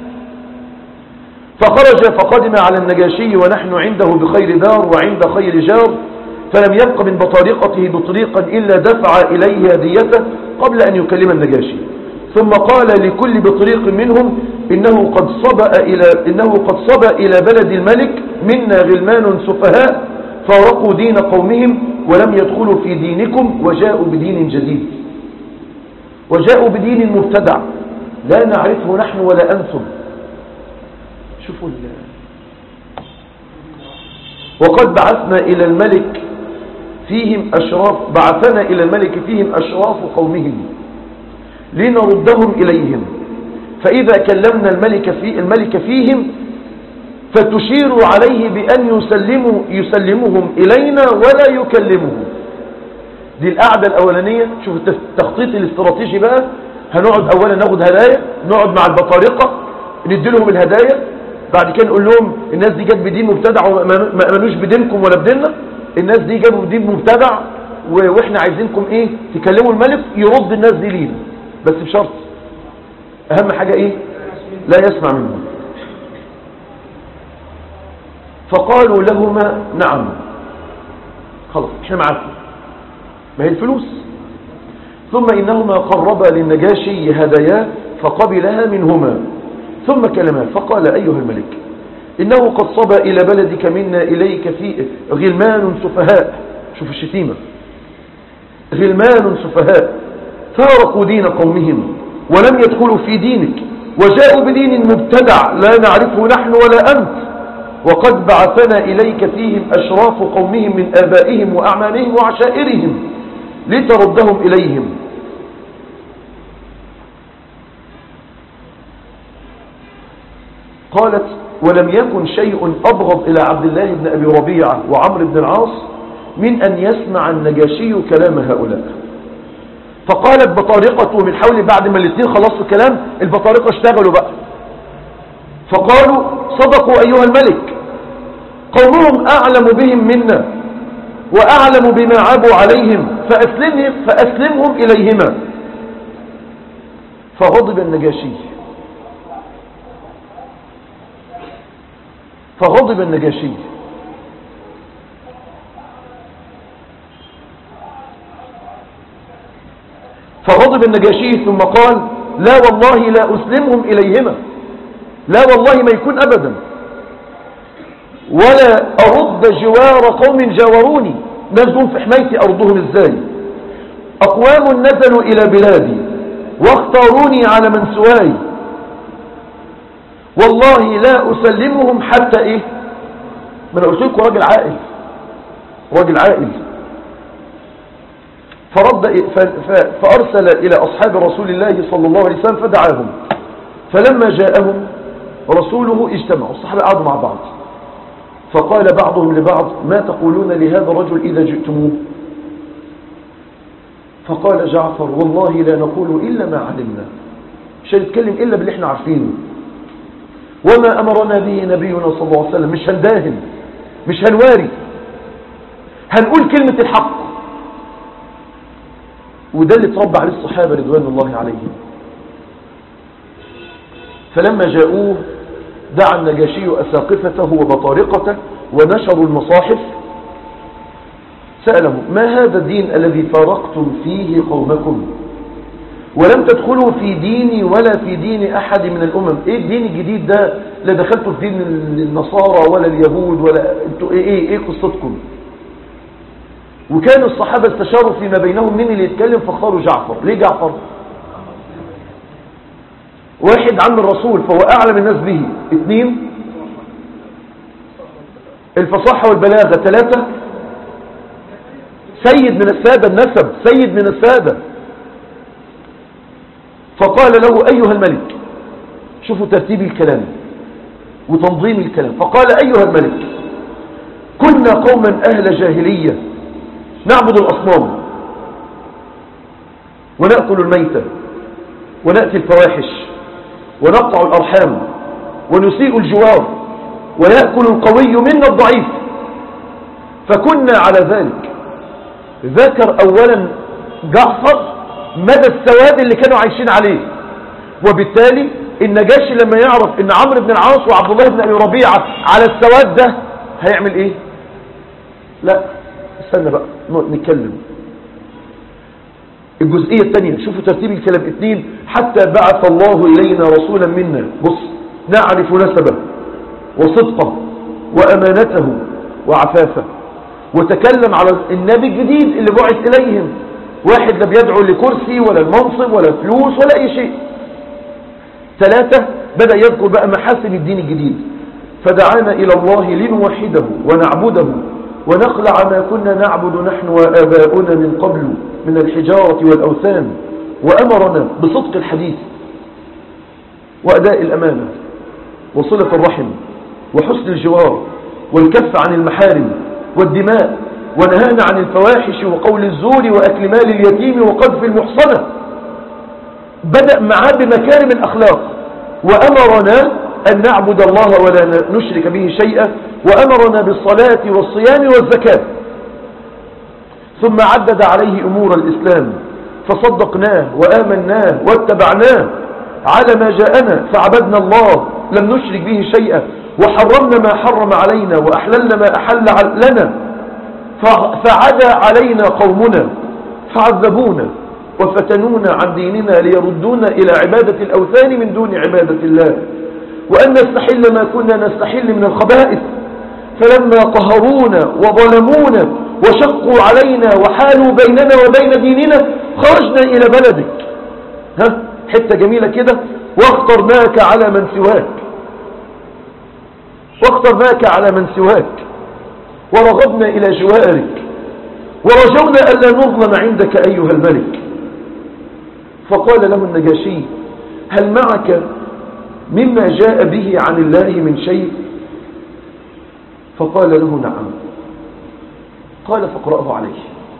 [SPEAKER 1] فخرج فقدم على النجاشي ونحن عنده بخير دار وعند خير جار، فلم يبق من بطارقته بطريقا إلا دفع إليه هديته قبل أن يكلم النجاشي. ثم قال لكل بطريق منهم إنه قد صبأ إلى بلد الملك منا غلمان سفهاء فارقوا دين قومهم ولم يدخلوا في دينكم وجاءوا بدين جديد، وجاءوا بدين مبتدع لا نعرفه نحن ولا أنتم. شوفوا وقد بعثنا إلى الملك فيهم أشراف قومهم لنردهم إليهم، فإذا كلمنا الملك فيهم فتشير عليه بأن يسلمهم إلينا ولا يكلمهم. دي القعدة الأولانية. شوف التخطيط الاستراتيجي بقى. هنقعد أولا ناخد هدايا، نقعد مع البطارقة نديلهم الهدايا، بعد كده نقول لهم الناس دي جت بدين مبتدع وما أمنوش بدينكم ولا بديننا، الناس دي جابوا بدين مبتدع وإحنا عايزينكم إيه تكلموا الملك يرد الناس دي لينا، بس بشرط أهم حاجة إيه؟ لا يسمع منهم. فقالوا لهما نعم، خلاص إحنا معاكم، ما هي الفلوس. ثم إنهما قربا للنجاشي هداياه فقبلها منهما، ثم كلما فقال أيها الملك إنه قد صبى إلى بلدك منا إليك في غلمان سفهاء. شوف الشتيمة، غلمان سفهاء فارقوا دين قومهم ولم يدخلوا في دينك وجاءوا بدين مبتدع لا نعرفه نحن ولا أنت، وقد بعثنا إليك فيهم أشراف قومهم من آبائهم وأعمامهم وعشائرهم لتردهم إليهم. قالت ولم يكن شيء أبغض إلى عبد الله بن أبي ربيعة وعمر بن العاص من أن يسمع النجاشي كلام هؤلاء. فقالت بطارقته من حول بعد ما الاثنين خلصوا الكلام، البطارقة اشتغلوا بقى فقالوا صدقوا أيها الملك، قومهم أعلم بهم منا وأعلم بما عابوا عليهم فأسلمهم إليهما. فغضب النجاشي ثم قال لا والله لا أسلمهم إليهما، لا والله ما يكون أبدا، ولا أرد جوار قوم جاوروني. ناس دون في حمايتي أرضهم إزاي؟ أقوام نزلوا إلى بلادي واختاروني على من سواي، والله لا أسلمهم حتى إيه؟ ما أنا قلت لكم راجل عائل. فأرسل إلى أصحاب رسول الله صلى الله عليه وسلم فدعاهم، فلما جاءهم رسوله اجتمعوا، الصحابة قعدوا مع بعض، فقال بعضهم لبعض ما تقولون لهذا الرجل إذا جئتموه؟ فقال جعفر والله لا نقول إلا ما علمنا، مش هنتكلم إلا باللي احنا عارفينه، وما أمرنا به نبينا صلى الله عليه وسلم، مش هنداهن مش هنواري، هنقول كلمة الحق. وده اللي تربى عليه الصحابة رضوان الله عليهم. فلما جاءوه دعا النجاشي أساقفته وبطارقته ونشروا المصاحف، سألهم ما هذا الدين الذي فارقتم فيه قومكم ولم تدخلوا في ديني ولا في دين أحد من الأمم؟ ايه الدين الجديد ده؟ لا دخلتوا في دين النصارى ولا اليهود ولا انتوا ايه قصتكم؟ وكان الصحابة استشاروا فيما بينهم مين اللي يتكلم، فاختاروا جعفر. ليه جعفر؟ واحد عم الرسول فهو أعلم الناس به، 2 الفصاحة والبلاغة، 3 سيد من السادة، النسب سيد من السادة. فقال له أيها الملك، شوفوا ترتيب الكلام وتنظيم الكلام، فقال أيها الملك كنا قوما أهل جاهلية نعبد الأصنام ونأكل الميتة ونأتي الفواحش ونقطع الأرحام ونسيء الجوار ويأكل القوي منا الضعيف. فكنا على ذلك. ذكر أولا جعفر مدى السواد اللي كانوا عايشين عليه، وبالتالي النجاشي لما يعرف ان عمرو بن العاص وعبد الله بن أبي ربيعة على السواد ده هيعمل ايه؟ لا استنى بقى نتكلم. الجزئية الثانية، شوفوا ترتيب الكلام. 2 حتى بعث الله إلينا رسولا منا، بص، نعرف نسبه وصدقه وأمانته وعفافه. وتكلم على النبي الجديد اللي بعث إليهم، واحد لا بيدعو لكرسي ولا المنصب ولا فلوس ولا أي شيء. 3 بدأ يذكر بقى محاسن الدين الجديد. فدعانا إلى الله لنوحده ونعبده ونخلع ما كنا نعبد نحن وآباؤنا من قبل من الحجارة والأوثان، وأمرنا بصدق الحديث وأداء الأمانة وصلة الرحم وحسن الجوار والكف عن المحارم والدماء، ونهانا عن الفواحش وقول الزور وأكل مال اليتيم وقذف المحصنة. بدأ معاه بمكارم الأخلاق، وأمرنا أن نعبد الله ولا نشرك به شيئا، وأمرنا بالصلاة والصيام والزكاة. ثم عدد عليه أمور الإسلام فصدقناه وآمناه واتبعناه على ما جاءنا، فعبدنا الله لم نشرك به شيئا، وحرمنا ما حرم علينا وأحللنا ما أحل لنا. فعدا علينا قومنا فعذبونا وفتنونا عن ديننا ليردونا إلى عبادة الأوثان من دون عبادة الله، وأن نستحل ما كنا نستحل من الخبائث. فلما قهرونا وظلمونا وشقوا علينا وحالوا بيننا وبين ديننا خرجنا إلى بلدك. حتة جميلة كده، واخترناك على من سواك، واخترناك على من سواك، ورغبنا إلى جوارك، ورجونا ألا نظلم عندك أيها الملك. فقال له النجاشي: هل معك مما جاء به عن الله من شيء؟ فقال له: نعم. قال: فاقرأه عليه.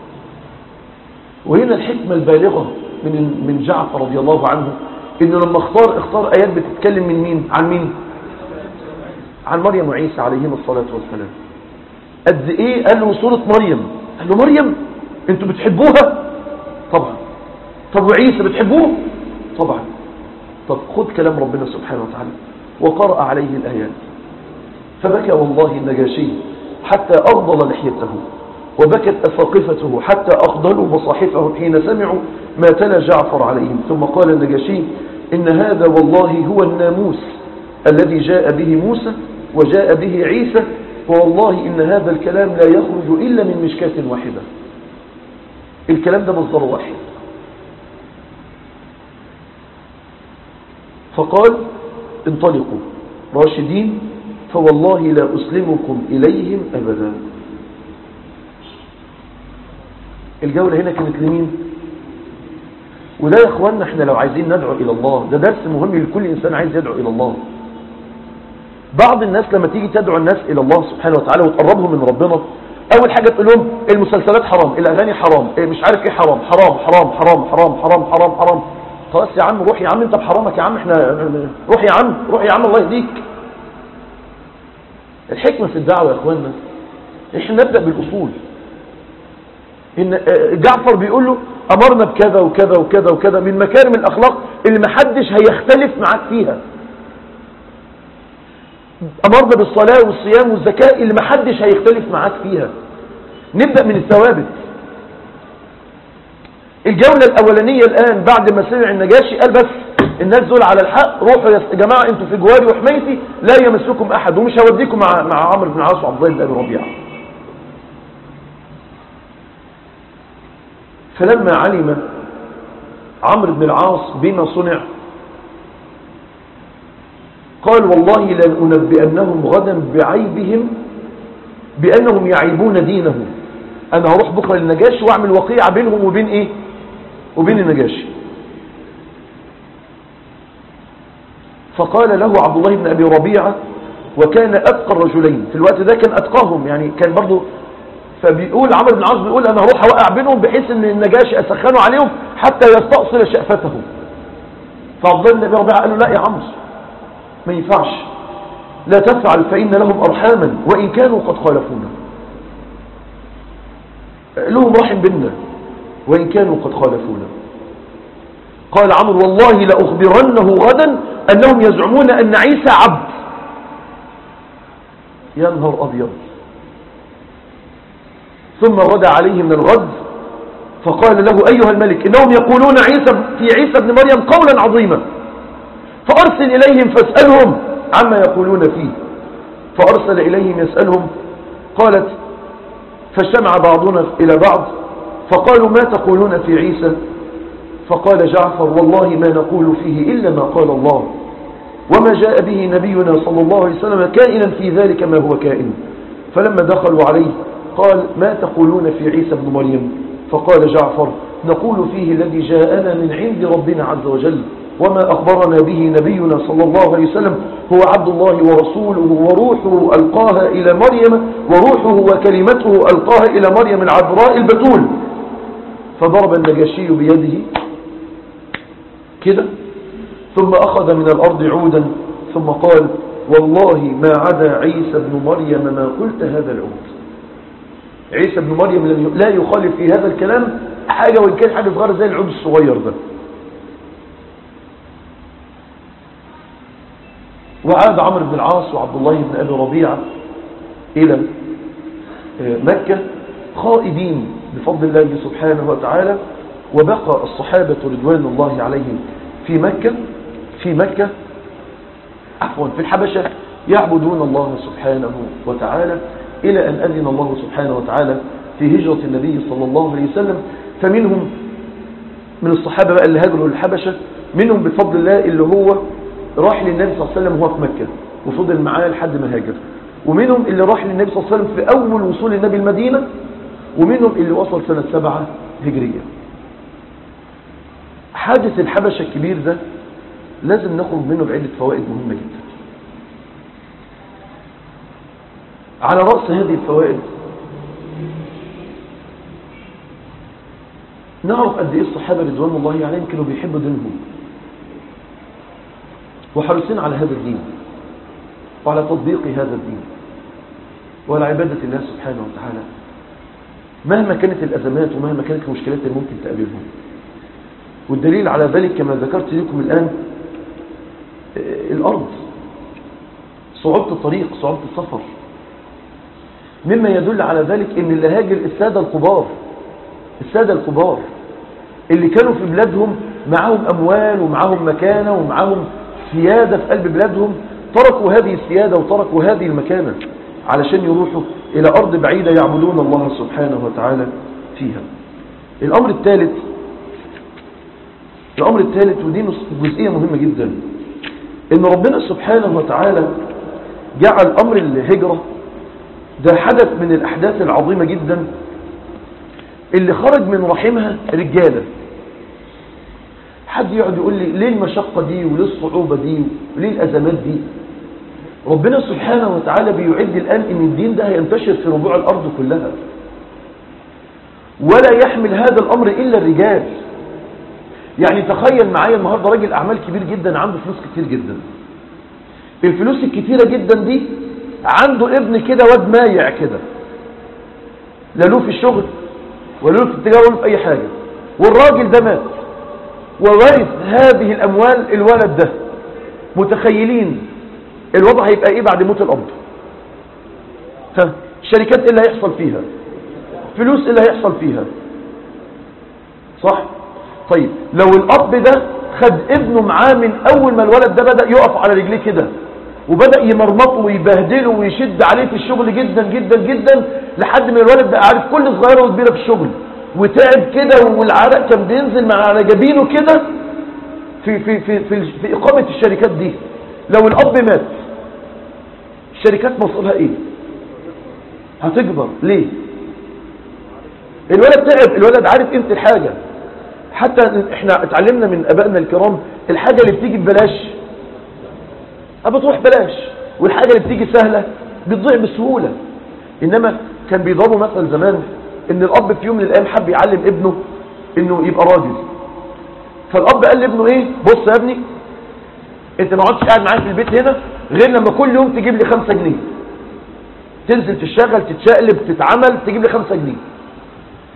[SPEAKER 1] وهنا الحكمة البالغة من جعفر رضي الله عنه، إنه لما اختار آيات بتتكلم من مين؟ عن مين؟ عن مريم وعيسى عليهما الصلاة والسلام. قد إيه؟ قال له سورة مريم. قال له: مريم أنتوا بتحبوها؟ طبعا. طب وعيسى بتحبوه؟ طبعا. طب خذ كلام ربنا سبحانه وتعالى. وقرأ عليه الآيات فبكى والله النجاشي حتى أغضل لحيته، وبكت أساقفته حتى أخضلوا مصاحفهم حين سمعوا ما تلا جعفر عليهم. ثم قال النجاشي: إن هذا والله هو الناموس الذي جاء به موسى وجاء به عيسى، والله إن هذا الكلام لا يخرج إلا من مشكاة واحدة. الكلام ده مصدر واحد. فقال: انطلقوا راشدين فوالله لا أسلمكم إليهم أبدا. الجولة هنا كانت لمين؟ وده يا اخواننا احنا لو عايزين ندعو إلى الله، ده درس مهم لكل إنسان عايز يدعو إلى الله. بعض الناس لما تيجي تدعو الناس إلى الله سبحانه وتعالى وتقربهم من ربنا، أول حاجة تقول لهم المسلسلات حرام، الأغاني حرام، مش عارف ايه حرام، حرام حرام حرام حرام حرام حرام حرام. خلاص يا عم، روح يا عم انت بحرامك يا عم، احنا روح يا عم، روح يا عم الله يهديك. الحكمة في الدعوة يا اخواننا احنا نبدأ بالأصول. إن جعفر بيقول له أمرنا بكذا وكذا وكذا وكذا من مكارم الأخلاق اللي محدش هيختلف معاك فيها. أمرنا بالصلاة والصيام والزكاة اللي محدش هيختلف معاك فيها. نبدأ من الثوابت. الجولة الأولانية الآن بعد ما سمع النجاشي قال بس الناس دول على الحق، روحوا يا جماعة انتوا في جواري وحمايتي لا يمسكم أحد، ومش هوديكم مع عمرو بن العاص وعبد الله بن أبي ربيعة. فلما علم عمرو بن العاص بما صنع قال: والله لن أنبئنهم غدا بعيبهم بأنهم يعيبون دينه. أنا هروح بكرة للنجاشي وأعمل وقيعة بينهم وبين إيه؟ وبين النجاشي. فقال له عبد الله بن أبي ربيعة، وكان أتقى الرجلين في الوقت ده، كان أتقاهم يعني، كان برضو. فبيقول عمرو بن العاص بيقول أنا هروح أوقع بينهم بحيث أن النجاشي أسخنوا عليهم حتى يستأصل شأفته. فعبد الله بن أبي ربيعة قال له: لا يا عمرو، ما ينفعش، لا تفعل فإن لهم أرحاما وإن كانوا قد خالفونا. لهم رحم بنا وإن كانوا قد خالفونا. قال عمرو والله لأخبرنه غدا أنهم يزعمون أن عيسى عبد. يا نهار أبيض. ثم غدا عليه من الغد فقال له أيها الملك إنهم يقولون في عيسى ابن مريم قولا عظيما فأرسل إليهم فاسألهم عما يقولون فيه. فأرسل إليهم يسألهم. قالت فاجتمع بعضنا إلى بعض فقالوا ما تقولون في عيسى؟ فقال جعفر والله ما نقول فيه إلا ما قال الله وما جاء به نبينا صلى الله عليه وسلم كائنا في ذلك ما هو كائن. فلما دخلوا عليه قال ما تقولون في عيسى ابن مريم؟ فقال جعفر نقول فيه الذي جاءنا من عند ربنا عز وجل وما أخبرنا به نبينا صلى الله عليه وسلم هو عبد الله ورسوله وروحه ألقاها إلى مريم وروحه وكلمته ألقاها إلى مريم العذراء البتول. فضرب النجاشي بيده كده ثم أخذ من الأرض عودا ثم قال والله ما عدا عيسى بن مريم ما قلت هذا العود. عيسى بن مريم لا يخالف في هذا الكلام حاجة وإن كان حاجة صغيرة زي العود الصغير ده. وعاد عمرو بن العاص وعبد الله بن أبي ربيعة إلى مكة خائبين بفضل الله سبحانه وتعالى. وبقى الصحابة رضوان الله عليهم في مكة في الحبشة يعبدون الله سبحانه وتعالى إلى أن أذن الله سبحانه وتعالى في هجرة النبي صلى الله عليه وسلم. فمنهم من الصحابة بقى اللي هاجروا للحبشة منهم بفضل الله اللي هو راح للنبي صلى الله عليه وسلم وهو في مكة وفضل معاه لحد ما هاجر. ومنهم اللي راح للنبي صلى الله عليه وسلم في أول وصول النبي المدينة. ومنهم اللي وصل سنة 7 هجرية. حادث الحبشة الكبير ده لازم نخرج منه بعدة فوائد مهمة جدا. على رأس هذه الفوائد نعرف قد ايه الصحابة رضوان الله عليهم كانوا بيحبوا دينهم وحريصين على هذا الدين وعلى تطبيق هذا الدين وعلى عبادة الله سبحانه وتعالى مهما كانت الأزمات ومهما كانت المشكلات اللي ممكن تقابلهم. والدليل على ذلك كما ذكرت لكم الآن الأرض، صعوبة الطريق، صعوبة السفر. مما يدل على ذلك ان اللي هاجر السادة الكبار اللي كانوا في بلادهم معهم أموال ومعهم مكانة ومعهم سيادة في قلب بلادهم، تركوا هذه السيادة وتركوا هذه المكانة علشان يروحوا إلى أرض بعيدة يعبدون الله سبحانه وتعالى فيها. الأمر الثالث ودي جزئية مهمة جدا، إن ربنا سبحانه وتعالى جعل أمر الهجرة ده حدث من الأحداث العظيمة جدا اللي خرج من رحمها رجالة. حد يقعد يقول لي ليه المشقة دي وليه الصعوبة دي وليه الأزمات دي؟ ربنا سبحانه وتعالى بيعد الآن إن الدين ده هينتشر في ربوع الأرض كلها، ولا يحمل هذا الأمر إلا الرجال. يعني تخيل معايا النهاردة راجل أعمال كبير جدا عنده فلوس كتير جدا، الفلوس الكتيرة جدا دي عنده ابن كده واد مايع كده، لا له في الشغل ولا له في التجارة ولا في أي حاجة، والراجل ده مات وورث هذه الأموال الولد ده. متخيلين الوضع هيبقى إيه بعد موت الأب؟ الشركات إيه اللي هيحصل فيها؟ فلوس إيه اللي هيحصل فيها؟ صح؟ طيب لو الأب ده خد ابنه معاه من أول ما الولد ده بدأ يقف على رجليه كده وبدأ يمرمطه ويبهدله ويشد عليه في الشغل جدا جدا جدا لحد ما الولد بقى عارف كل صغيرة وكبيرة في الشغل وتعب كده والعرق كان بينزل مع على جبينه كده في إقامة الشركات دي. لو الأب مات الشركات مصيرها إيه؟ هتكبر. ليه؟ الولد تعب، الولد عارف قيمة الحاجة. حتى احنا اتعلمنا من أبائنا الكرام الحاجة اللي بتيجي ببلاش بتروح بلاش، والحاجة اللي بتيجي سهلة بتضيع بسهولة. إنما كان بيضربوا مثل زمان إن الأب في يوم من الأيام حب يعلم ابنه إنه يبقى راجل، فالأب قال لابنه إيه؟ بص يا ابني أنت ما عادش قاعد معايا في البيت هنا غير لما كل يوم تجيب لي 5 جنيه، تنزل تشتغل تتشقلب تتعمل تجيب لي 5 جنيه.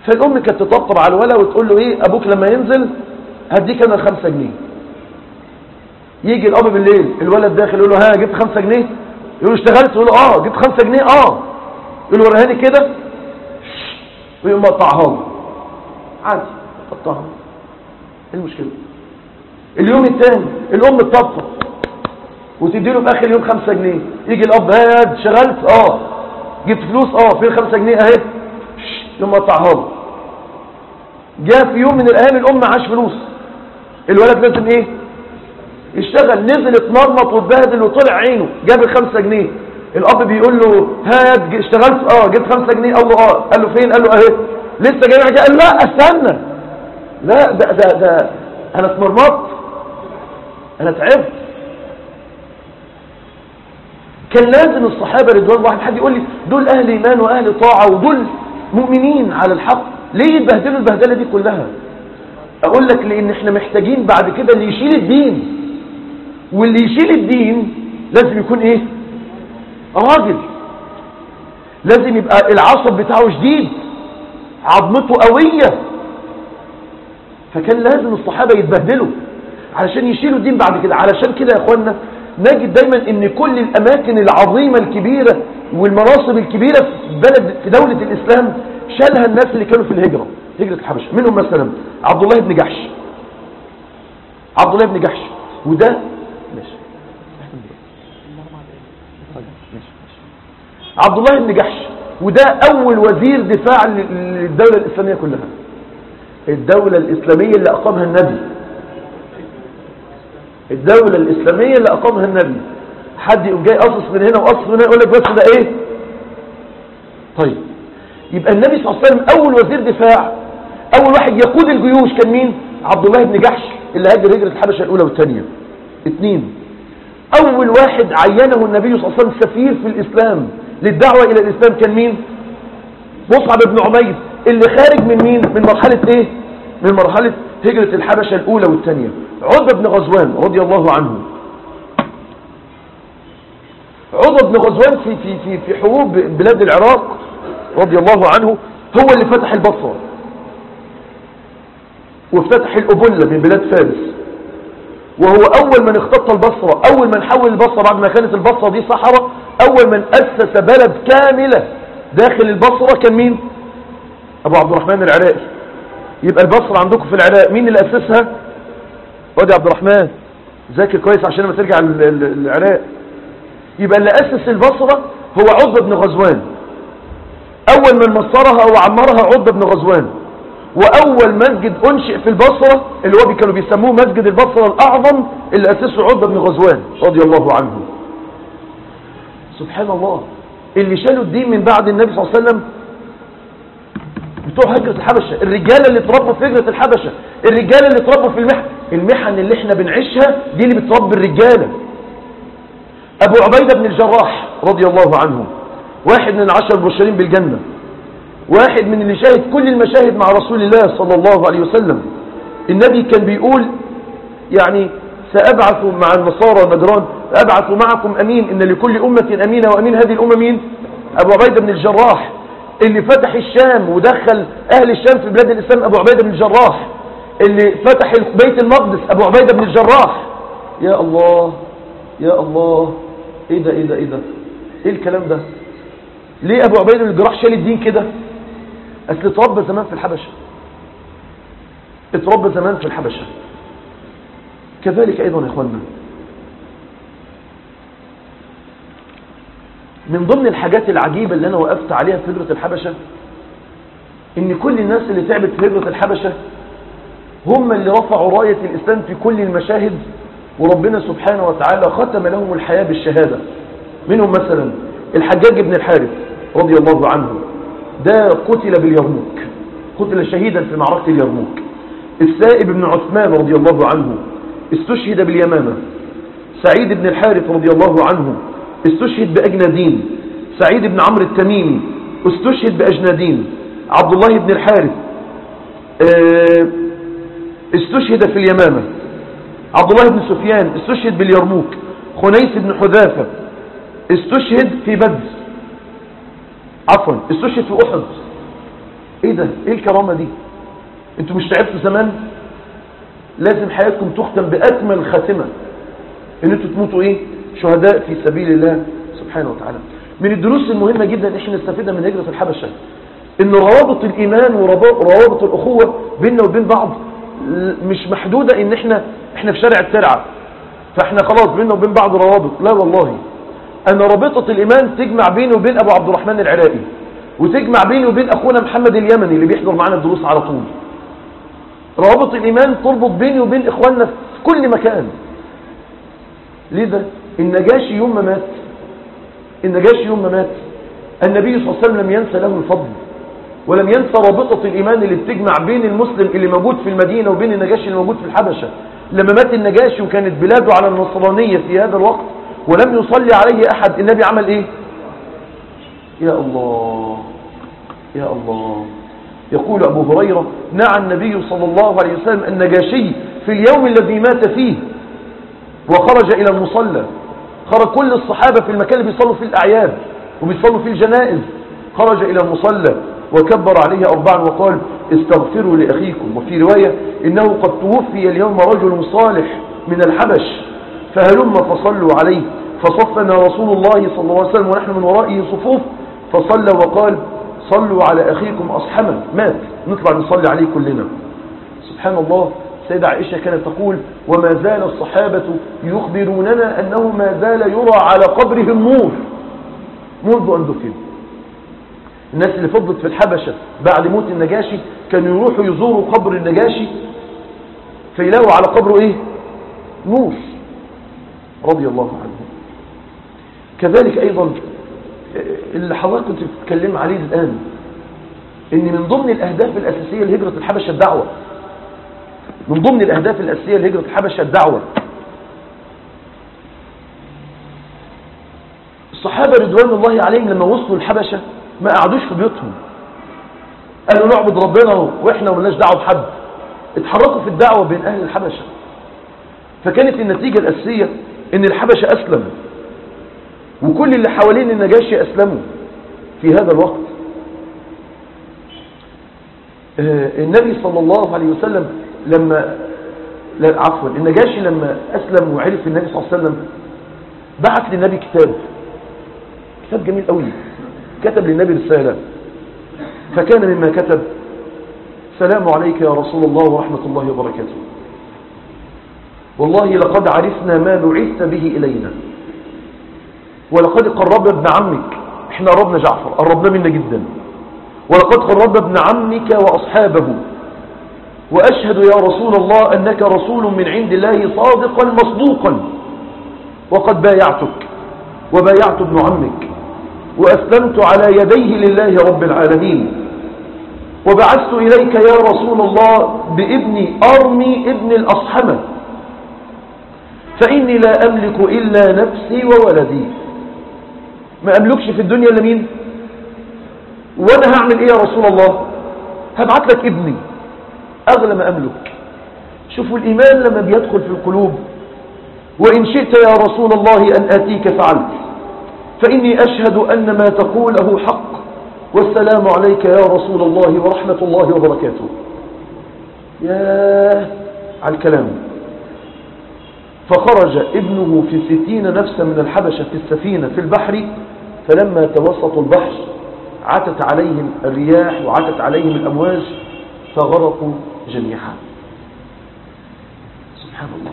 [SPEAKER 1] فالام كانت تطبطب على الولد وتقول له ايه ابوك لما ينزل هديك انا 5 جنيه. يجي الاب بالليل الولد داخل يقول له ها جبت 5 جنيه؟ يقول له اشتغلت؟ يقول له اه. جبت 5 جنيه؟ اه. يقول له وريهاني كده، ويقوم مقطعها له عادي، قطعها. ايه المشكله؟ اليوم الثاني الام تطبطب وتدي له في اخر يوم 5 جنيه. يجي الاب ها اشتغلت؟ اه. جبت فلوس؟ اه. فين 5 جنيه اهي؟ يقوم مقطعها له. جاء في يوم من الايام الام معاش فلوس، الولد لازم ايه؟ يشتغل. نزل اتمرمط واتبهدل وطلع عينه، جاب ال5 جنيه. الاب بيقول له هات اشتغلت؟ اه. جبت 5 جنيه؟ قال له اه. قال له فين؟ قال له اهي. لسه جاي معاك؟ قال لا استنى، لا ده انا اتمرمطت، انا تعبت. كان لازم الصحابه رضوان الله عنهم، حد يقول لي دول اهل ايمان واهل طاعه ودول مؤمنين على الحق، ليه يتبهدلوا البهدله دي كلها؟ اقول لك لان احنا محتاجين بعد كده اللي يشيل الدين، واللي يشيل الدين لازم يكون ايه؟ راجل. لازم يبقى العصب بتاعه شديد، عظمته قوية. فكان لازم الصحابة يتبهدلوا علشان يشيلوا الدين بعد كده. علشان كده يا اخوانا نجد دايما ان كل الاماكن العظيمة الكبيرة والمناصب الكبيرة في دولة الاسلام شالها الناس اللي كانوا في الهجرة، هجرة الحبشة. منهم مثلا عبد الله بن جحش. عبد الله بن جحش وده ماشي. عبد الله بن جحش وده اول وزير دفاع للدولة الاسلامية كلها. الدولة الاسلامية اللي اقامها النبي، الدولة الاسلامية اللي اقامها النبي. حد يقوم جاي قصص من هنا وقصص من هنا يقول لك بس ده ايه؟ طيب يبقى النبي صلى الله عليه وسلم اول وزير دفاع، اول واحد يقود الجيوش كان مين؟ عبد الله بن جحش اللي هاجر هجرة الحبشة الاولى والثانية. 2 اول واحد عينه النبي صلى الله عليه وسلم سفير في الاسلام للدعوة الى الاسلام كان مين؟ مصعب بن عمير اللي خارج من مين؟ من مرحلة ايه؟ من مرحلة هجرة الحبشة الاولى والثانية. عتبة بن غزوان رضي الله عنه. عتبة بن غزوان في حروب بلاد العراق رضي الله عنه هو اللي فتح البصرة وافتتح الأبلة من بلاد فارس، وهو أول من اختط البصرة، أول من حول البصرة بعد ما كانت البصرة دي صحراء. أول من أسس بلد كاملة داخل البصرة كان مين؟ أبو عبد الرحمن العراقي. يبقى البصرة عندكم في العراق مين اللي أسسها؟ وادي عبد الرحمن، ذاكر كويس عشان لما ترجع العراق. يبقى اللي أسس البصرة هو عتبة بن غزوان. أول من مصرها وعمرها عتبة بن غزوان. وأول مسجد أنشئ في البصرة اللي هو كانوا بيسموه مسجد البصرة الأعظم اللي أسسه عتبة بن غزوان رضي الله عنه. سبحان الله، اللي شالوا الدين من بعد النبي صلى الله عليه وسلم بتوع هجرة الحبشة، الرجالة اللي اتربوا في هجرة الحبشة، الرجالة اللي اتربوا في المحن اللي احنا بنعيشها دي اللي بتربي الرجالة. أبو عبيدة بن الجراح رضي الله عنه، واحد من 10 المبشرين بالجنة، واحد من اللي شاهد كل المشاهد مع رسول الله صلى الله عليه وسلم. النبي كان بيقول يعني سأبعث مع النصارى نجران أبعث معكم أمين، إن لكل أمة أمينة، وأمين هذه الأمة مين؟ أبو عبيدة بن الجراح اللي فتح الشام ودخل أهل الشام في بلاد الإسلام. أبو عبيدة بن الجراح اللي فتح بيت المقدس. أبو عبيدة بن الجراح. يا الله يا الله، إيه ده إيه ده إيه ده، إيه الكلام ده؟ ليه أبو عبيدة بن الجراح شال الدين كده؟ أصل اتربى زمان في الحبشة، اتربى زمان في الحبشة. كذلك أيضا يا إخواننا من ضمن الحاجات العجيبة اللي أنا وقفت عليها في هجرة الحبشة إن كل الناس اللي تعبت في هجرة الحبشة هم اللي رفعوا راية الإسلام في كل المشاهد، وربنا سبحانه وتعالى ختم لهم الحياة بالشهادة. منهم مثلا الحجاج بن الحارث رضي الله عنه، ده قتل باليرموك، قتل شهيدا في معركة اليرموك. السائب بن عثمان رضي الله عنه استشهد باليمامة. سعيد بن الحارث رضي الله عنه استشهد بأجنادين. سعيد بن عمرو التميمي استشهد بأجنادين. عبد الله بن الحارث استشهد في اليمامة. عبد الله بن سفيان استشهد باليرموك. خنيس بن حذافة استشهد في بدر، عفوا استشهد في أحد. ايه ده؟ ايه الكرامة دي؟ انتوا مش تعبتوا زمان؟ لازم حياتكم تختم بأكمل خاتمة، ان انتوا تموتوا ايه؟ شهداء في سبيل الله سبحانه وتعالى. من الدروس المهمة جدا ان احنا نستفيدها من هجرة الحبشة ان روابط الايمان وروابط الاخوة بيننا وبين بعض مش محدودة ان احنا في شارع الترعة فاحنا خلاص بيننا وبين بعض روابط. لا والله، ان رابطة الايمان تجمع بيني وبين ابو عبد الرحمن العراقي، وتجمع بيني وبين اخونا محمد اليمني اللي بيحضر معنا الدروس على طول. روابط الايمان تربط بيني وبين اخواننا في كل مكان. لذا النجاشي يوم ما مات النبي صلى الله عليه وسلم لم ينسى له الفضل، ولم ينسى رابطة الإيمان اللي بتجمع بين المسلم اللي موجود في المدينة وبين النجاشي اللي موجود في الحبشة. لما مات النجاشي وكانت بلاده على النصرانية في هذا الوقت ولم يصلي عليه أحد، النبي عمل إيه؟ يا الله يا الله. يقول أبو هريرة: نعى النبي صلى الله عليه وسلم النجاشي في اليوم الذي مات فيه وخرج إلى المصلى. خرج كل الصحابة في المكان اللي بيصلوا فيه الأعياد وبيصلوا فيه الجنائز، خرج إلى المصلى وكبر عليه 4 وقال: استغفروا لأخيكم. وفي رواية: إنه قد توفي اليوم رجل صالح من الحبش فهلم فصلوا عليه. فصفنا رسول الله صلى الله عليه وسلم ونحن من ورائه صفوف، فصلى وقال: صلوا على أخيكم أصحمه، مات، نطلع نصلي عليه كلنا. سبحان الله. سيدة عائشة كانت تقول: وما زال الصحابة يخبروننا أنه ما زال يرى على قبره النور منذ أن دفن. الناس اللي فضلت في الحبشة بعد موت النجاشي كانوا يروحوا يزوروا قبر النجاشي فيلاقوا على قبره ايه؟ نور، رضي الله عنه. كذلك ايضا اللي حضرتك كنت بتتكلم عليه الان، ان من ضمن الاهداف الاساسية لهجرة الحبشة الدعوة. من ضمن الاهداف الاساسية لهجرة الحبشة الدعوة. الصحابة رضوان الله عليهم لما وصلوا الحبشة ما قعدوش في بيوتهم، قالوا نعبد ربنا واحنا ملناش دعوه بحد. اتحركوا في الدعوه بين اهل الحبشه. فكانت النتيجه الاساسيه ان الحبشه اسلم، وكل اللي حوالين النجاشي اسلموا في هذا الوقت. النبي صلى الله عليه وسلم النجاشي لما اسلم وعرف النبي صلى الله عليه وسلم بعث للنبي كتاب جميل قوي. كتب للنبي رسالة، فكان مما كتب: سلام عليك يا رسول الله ورحمة الله وبركاته، والله لقد عرفنا ما بعثت به إلينا، ولقد قربنا ابن عمك، احنا قربنا جعفر، قربنا منا جدا، ولقد قربنا ابن عمك وأصحابه، وأشهد يا رسول الله أنك رسول من عند الله صادقا مصدوقا، وقد بايعتك وبايعت ابن عمك وأسلمت على يديه لله رب العالمين، وبعثت إليك يا رسول الله بابني أرمي ابن الأصحمة، فإني لا أملك إلا نفسي وولدي. ما أملكش في الدنيا إلا مين؟ وأنا هعمل إيه يا رسول الله؟ هبعت لك ابني، أغلى ما أملك. شوفوا الإيمان لما بيدخل في القلوب. وإن شئت يا رسول الله أن آتيك فعلت، فإني أشهد أن ما تقوله حق، والسلام عليك يا رسول الله ورحمة الله وبركاته. يا على الكلام. فخرج ابنه في 60 نفسا من الحبشة في السفينة في البحر، فلما توسطوا البحر عتت عليهم الرياح وعتت عليهم الأمواج فغرقوا جميعا. سبحان الله.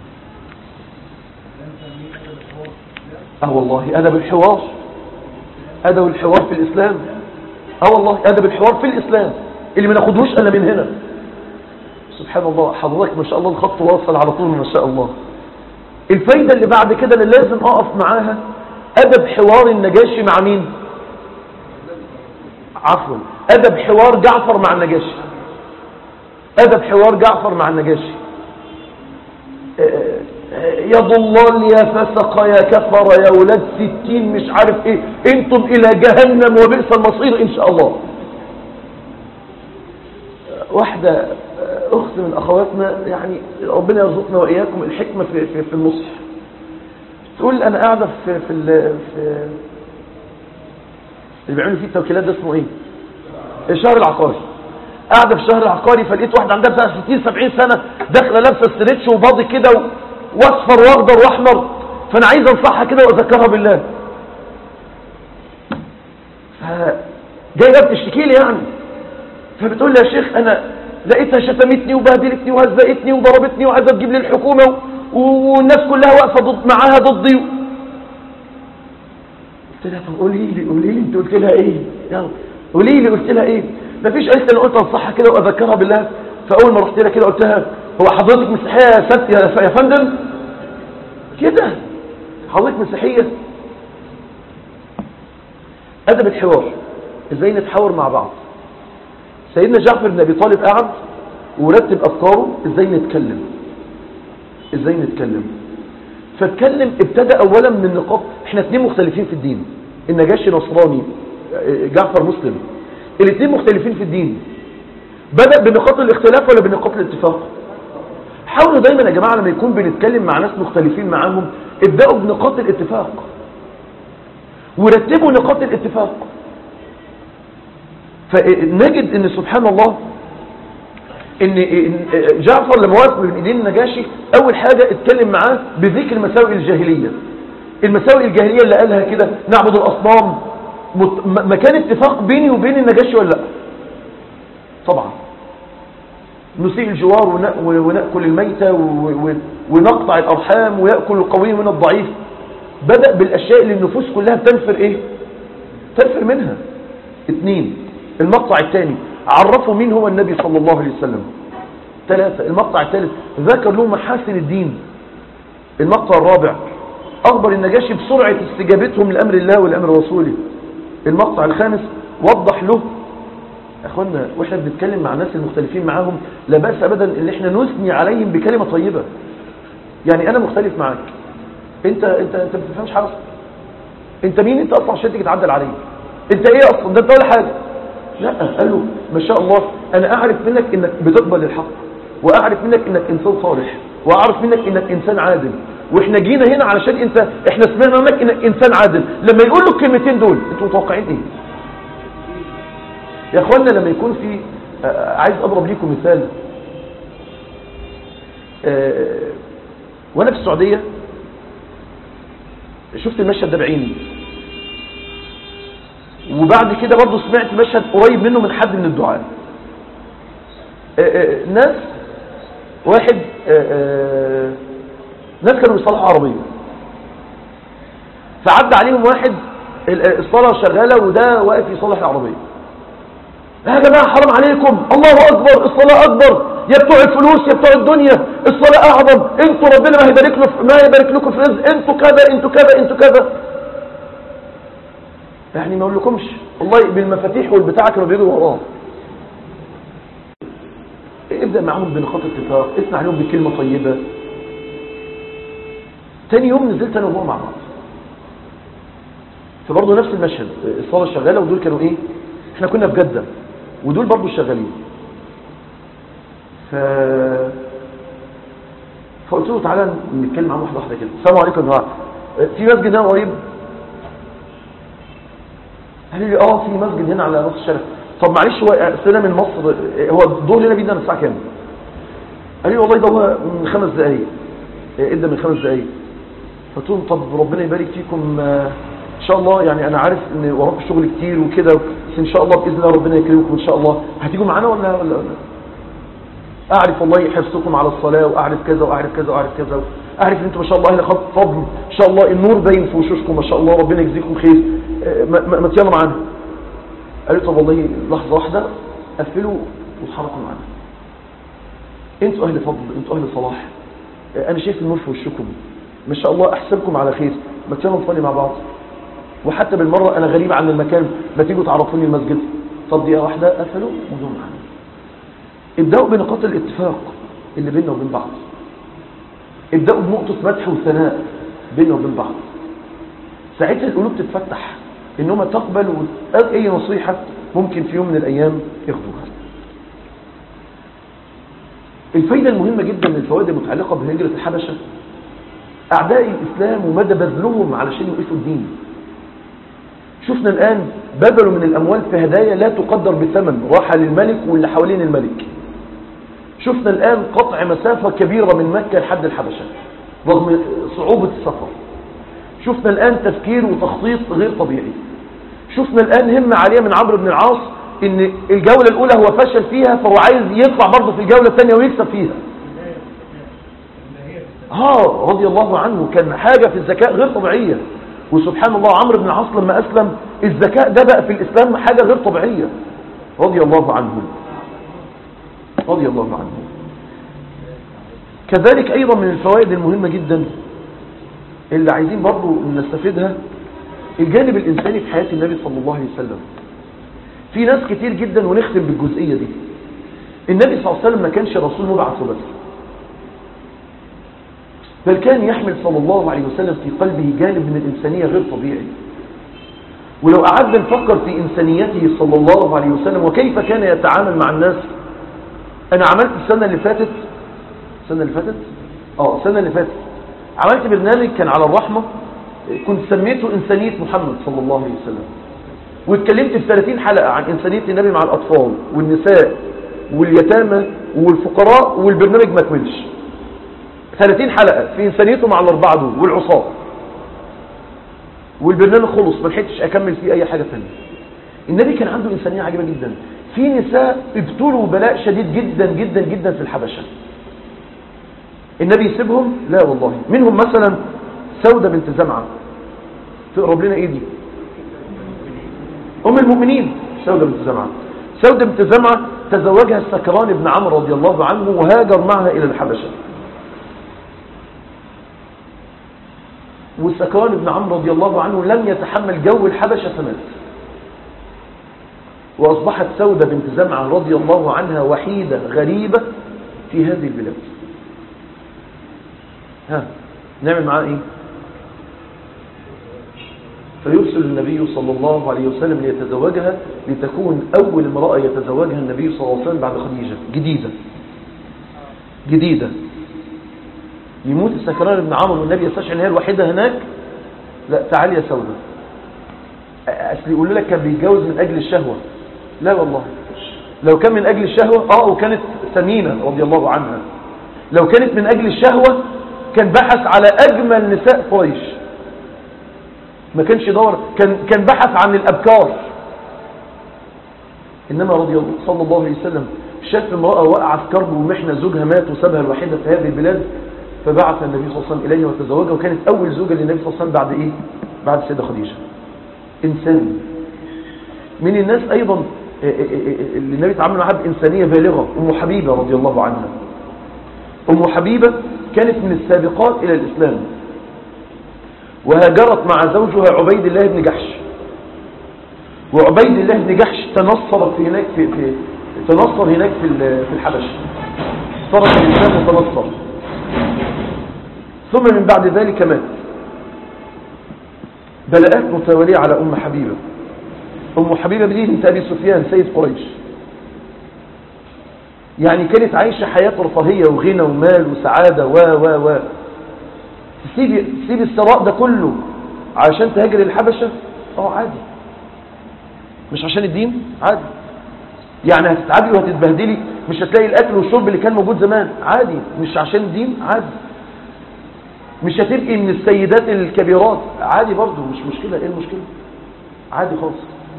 [SPEAKER 1] والله أدب الحوار، أدب الحوار في الإسلام. والله أدب الحوار في الإسلام اللي ما ناخدوش ألا من هنا. سبحان الله. حضرتك ما شاء الله الخط واصل على طول ما شاء الله. الفايدة اللي بعد كده اللي لازم أقف معاها أدب حوار النجاشي مع مين؟ عفوا، أدب حوار جعفر مع النجاشي. أدب حوار جعفر مع النجاشي. يا ضلال يا فسق يا كفر يا ولاد 60 مش عارف ايه، انتم الى جهنم وبئس المصير ان شاء الله. واحدة اخت من اخواتنا يعني ربنا يرزقنا واياكم الحكمة في النصح، تقول انا قاعدة في اللي بيعملوا فيه التوكيلات ده اسمه ايه؟ الشهر العقاري. قاعدة في الشهر العقاري فلقيت واحدة عندها بتاع 60-70 سنة داخلة لابسة ستريتش وباضي كده واصفر واخضر واحمر، فانا عايز انصحها كده واذكرها بالله. جايه بتشتكي لي يعني، فبتقول لي يا شيخ انا لقيتها شتمتني وبهدلتني وهزقتني وضربتني وعايزه تجيب لي الحكومه والناس كلها واقفه معاها ضدي. قلت لها طب قولي لي انت قلت لها ايه؟ يلا قولي لي قلت لها ايه؟ مفيش. قالت انا قلت انصحها كده واذكرها بالله. فاول ما رحت لها كده قلت لها هو حضرتك مسيحيه يا فندم؟ كده حضرتك مسيحيه؟ ادب الحوار، ازاي نتحاور مع بعض. سيدنا جعفر بن ابي طالب قعد ورتب افكاره ازاي نتكلم. فاتكلم، ابتدى اولا من نقاط، احنا اثنين مختلفين في الدين، النجاشي نصراني، جعفر مسلم، الاثنين مختلفين في الدين. بدأ بنقاط الاختلاف ولا بنقاط الاتفاق؟ حاولوا دايما يا جماعة لما يكون بنتكلم مع ناس مختلفين معاهم ابدأوا بنقاط الاتفاق ورتبوا نقاط الاتفاق. فنجد ان سبحان الله ان جعفر لما وقف بين ايدين النجاشي اول حاجة اتكلم معاه بذكر مساوئ الجاهلية. المساوئ الجاهلية اللي قالها كده نعبد الاصنام، مكان اتفاق بيني وبين النجاشي ولا لا؟ طبعا. نسيء الجوار ونأكل الميتة ونقطع الارحام ويأكل القوي من الضعيف. بدأ بالاشياء اللي النفوس كلها بتنفر تنفر منها. 2 المقطع الثاني عرفوا مين هو النبي صلى الله عليه وسلم. 3 المقطع الثالث ذكر له محاسن الدين. المقطع الرابع أخبر النجاشي بسرعة استجابتهم لأمر الله ولأمر رسوله. المقطع الخامس وضح له أخوانا وإحنا بنتكلم مع الناس المختلفين معاهم لا بأس أبدا إن إحنا نثني عليهم بكلمة طيبة. يعني أنا مختلف معاك، أنت ما بتفهمش حاجة أصلا. أنت مين أنت أصلا عشان تيجي تعدل عليا؟ أنت إيه أصلا؟ ده أنت ولا حاجة. لا، قال له ما شاء الله أنا أعرف منك إنك بتقبل الحق، وأعرف منك إنك إنسان صالح، وأعرف منك إنك إنسان عادل، وإحنا جينا هنا علشان إحنا سمعنا منك إنك إنسان عادل. لما يقول له الكلمتين دول أنتوا متوقعين إيه؟ يا أخوانا لما يكون في عايز أضرب لكم مثال. وأنا في السعودية شفت المشهد ده بعيني، وبعد كده برضو سمعت مشهد قريب منه من حد من الدعاء. ناس كانوا بيصلحوا عربية، فعدى عليهم واحد الصلاة شغالة وده واقف يصلح العربية. يا جماعة حرام عليكم، الله أكبر، الصلاة أكبر، يا بتوع الفلوس يا بتوع الدنيا، الصلاة أعظم، انتوا ربنا ما يبارك لكم في رزق، انتوا كذا. يعني ما اقول لكمش والله بالمفاتيح والبتاع كانوا بيجوا وراه. ابدأ معهم بنقاط اتفاق، اسمع لهم بكلمة طيبة. تاني يوم نزلت انا وهو مع بعض، فبرضه نفس المشهد، الصلاة شغالة ودول كانوا ايه، احنا كنا في جدة ودول برضه شغالين. فقلت له تعالى نتكلم معهم واحدة كده. السلام عليكم يا جماعة، في مسجد هنا قريب؟ قال لي في مسجد هنا على نص الشارع. طب معلش هو أسئلة من مصر، هو الظهر هنا بيبدأ من الساعة كام؟ قال لي والله ده هو من 5 دقايق، ابدأ من 5 دقايق. قلت لهم طب ربنا يبارك فيكم ان شاء الله، يعني انا عارف ان وراكم شغل كتير وكده، بس ان شاء الله باذن الله ربنا يكرمكم ان شاء الله. هتيجوا معانا ولا اعرف والله حرصكم على الصلاه، واعرف كذا واعرف كذا واعرف كذا، اعرف ان انتم ما شاء الله اهل فضل، ان شاء الله النور باين في وشوشكم ما شاء الله، ربنا يجزيكم خير، ما تيجوا معانا. قالوا طب والله لحظه واحده قفلوا واتحركوا معانا، انتوا اهل فضل، انتوا اهل صلاح، انا شايف النور في وشكم ما شاء الله، احسبكم على خير، ما تيجوا نصلي مع بعض. وحتى بالمره انا غريب عن المكان، ما تيجوا تعرفوني المسجد. طب دقيقه واحده قفلوا وجوا معانا. ابداوا بنقاط الاتفاق اللي بيننا وبين بعض، ابداوا بنقطه مدح وثناء بيننا وبين بعض. ساعتها القلوب تتفتح انهم تقبل اي نصيحه ممكن في يوم من الايام ياخدوها. الفايده المهمه جدا من الفوائد المتعلقه بهجره الحبشه، اعداء الاسلام ومدى بذلهم علشان يوقفوا الدين. شفنا الآن بذلوا من الأموال في هدايا لا تقدر بثمن، راحة للملك واللي حوالين الملك. شفنا الآن قطع مسافة كبيرة من مكة لحد الحبشة رغم صعوبة السفر. شفنا الآن تفكير وتخطيط غير طبيعي. شفنا الآن همة عالية من عمرو بن العاص ان الجولة الأولى هو فشل فيها، فهو عايز يطلع برضه في الجولة الثانية ويكسب فيها. رضي الله عنه كان حاجة في الذكاء غير طبيعية. وسبحان الله عمرو بن العاص لما أسلم الذكاء ده بقى في الإسلام حاجة غير طبيعية. رضي الله عنه. رضي الله عنه. كذلك أيضا من الفوائد المهمة جدا اللي عايزين برضو نستفيدها الجانب الإنساني في حياة النبي صلى الله عليه وسلم. في ناس كتير جدا، ونختم بالجزئية دي، النبي صلى الله عليه وسلم ما كانش رسول مبعث بس، بل كان يحمل صلى الله عليه وسلم في قلبه جانب من الإنسانية غير طبيعي. ولو قعدنا نفكر في إنسانيته صلى الله عليه وسلم وكيف كان يتعامل مع الناس. أنا عملت السنة اللي فاتت عملت برنامج كان على الرحمة، كنت سميته إنسانية محمد صلى الله عليه وسلم، واتكلمت في 30 حلقة عن إنسانية النبي مع الأطفال والنساء واليتامى والفقراء، والبرنامج ما كملش. 30 حلقة في إنسانيته مع الأربعة دول والعصاة، والبرنامج خلص ما لحقتش أكمل فيه أي حاجة ثانية. النبي كان عنده إنسانية عجيبة جدا. في نساء ابتلوا بلاء شديد جدا جدا جدا في الحبشة، النبي يسيبهم؟ لا والله. منهم مثلا سودة بنت زمعة، تقرب لنا ايه دي؟ ام المؤمنين سودة بنت زمعة. سودة بنت زمعة تزوجها السكران بن عمرو رضي الله عنه وهاجر معها الى الحبشة. والسكران بن عمرو رضي الله عنه لم يتحمل جو الحبشة فمات، واصبحت سودة بنت زمعة رضي الله عنها وحيدة غريبة في هذه البلاد. نعمل معاه ايه؟ فيرسل النبي صلى الله عليه وسلم ليتزوجها، لتكون اول امرأة يتزوجها النبي صلى الله عليه وسلم بعد خديجة، جديدة. يموت السكران بن عمرو والنبي يستشعر ان هي الوحيدة هناك. لا تعالي يا سودة. اصل يقول لك كان بيتجوز من اجل الشهوة. لا والله، لو كان من اجل الشهوة وكانت ثمينة رضي الله عنها، لو كانت من اجل الشهوة كان بحث على أجمل نساء قريش، ما كانش يدور، كان بحث عن الأبكار. إنما رضي الله صلى الله عليه وسلم شاف امرأة وقع في كرب ومحنة، زوجها مات وسابها الوحيدة في هذه البلاد، فبعث النبي صلى الله عليه وسلم إليه وتزوجها، وكانت أول زوجة للنبي صلى الله عليه وسلم بعد إيه؟ بعد السيدة خديجة. إنسان من الناس أيضا اللي النبي تعامل معها بإنسانية بالغة، أم حبيبة رضي الله عنها. أم حبيبة كانت من السابقات إلى الإسلام، وهاجرت مع زوجها عبيد الله بن جحش. وعبيد الله بن جحش تنصر هناك في الحبشة، ترك الإسلام وتنصر، ثم من بعد ذلك مات. بلاءات متوالية على أم حبيبة. أم حبيبة دي بنت أبي سفيان سيد قريش، يعني كانت عايشة حياة رفاهية وغنى ومال وسعادة و تسيب الثراء ده كله عشان تهاجر الحبشة؟ عادي. مش عشان الدين؟ عادي. يعني هتتعبي وهتتبهدلي، مش هتلاقي الأكل والشرب اللي كان موجود زمان؟ عادي. مش عشان الدين؟ عادي. مش هتبقي من السيدات الكبيرات؟ عادي برضو، مش مشكلة. ايه المشكلة؟ عادي خالص.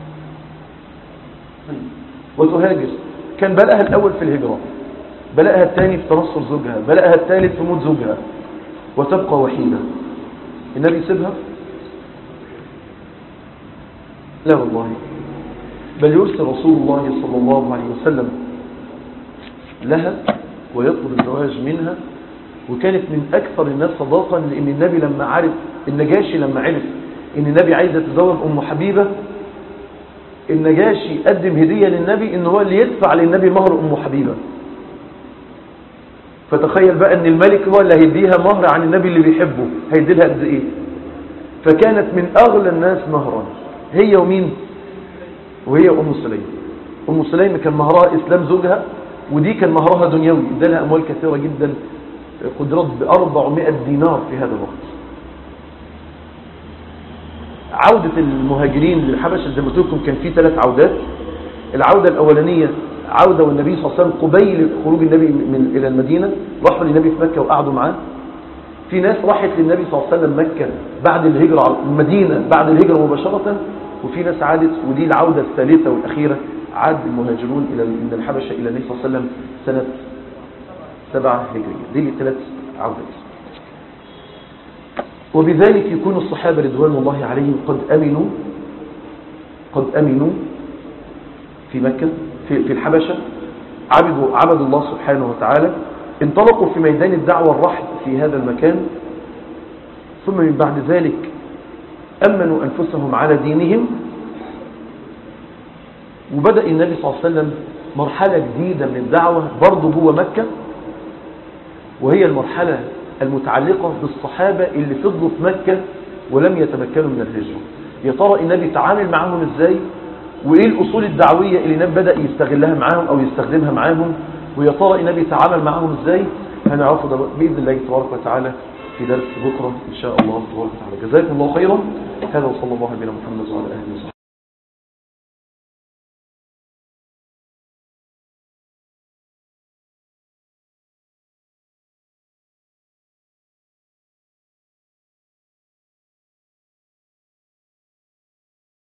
[SPEAKER 1] وتهاجر. كان بلاءها الأول في الهجرة، بلاءها الثاني في تنصر زوجها، بلاءها الثالث في موت زوجها، وتبقى وحيدة. النبي يسيبها؟ لا والله، بل يرسل رسول الله صلى الله عليه وسلم لها ويطلب الزواج منها. وكانت من أكثر الناس صداقا، لأن النبي لما عرف، النجاشي لما عرف أن النبي عايز يتزوج أم حبيبة، النجاشي قدم هدية للنبي ان هو اللي يدفع للنبي مهر ام حبيبة. فتخيل بقى ان الملك هو اللي هيديها مهر عن النبي اللي بيحبه، هيديلها قد ايه؟ فكانت من اغلى الناس مهرا، هي ومين؟ وهي ام سليم. ام سليم كان مهرها اسلام زوجها، ودي كان مهرها دنيوي، ادالها اموال كثيرة جدا قدرت ب400 دينار في هذا الوقت. عودة المهاجرين للحبشة زي ما قلت لكم كان في 3 عودات. العودة الأولانية عودة والنبي صلى الله عليه وسلم قبيل خروج النبي إلى المدينة، راحوا للنبي في مكة وقعدوا معاه. في ناس راحت للنبي صلى الله عليه وسلم مكة بعد الهجرة على المدينة بعد الهجرة مباشرة، وفي ناس عادت، ودي العودة الثالثة والأخيرة عاد المهاجرون من الحبشة إلى النبي صلى الله عليه وسلم سنة 7 هجرية. دي 3 عودات. وبذلك يكون الصحابة رضوان الله عليهم قد أمنوا في مكة في الحبشة، عبدوا الله سبحانه وتعالى، انطلقوا في ميدان الدعوة الرحب في هذا المكان، ثم من بعد ذلك أمنوا أنفسهم على دينهم، وبدأ النبي صلى الله عليه وسلم مرحلة جديدة من الدعوة برضه جوه مكة، وهي المرحلة المتعلقة بالصحابة اللي فضلوا في مكة ولم يتمكنوا من الهجرة. يا ترى النبي تعامل معهم ازاي، وايه الاصول الدعوية اللي النبي بدأ يستغلها معاهم او يستخدمها معاهم، ويا ترى النبي تعامل معهم ازاي، هنعرفه ده بإذن الله تبارك وتعالى في درس بكرة ان شاء الله تبارك وتعالى. جزاكم الله خيرا. هذا وصلى الله على نبينا محمد وعلى اله وصحبه.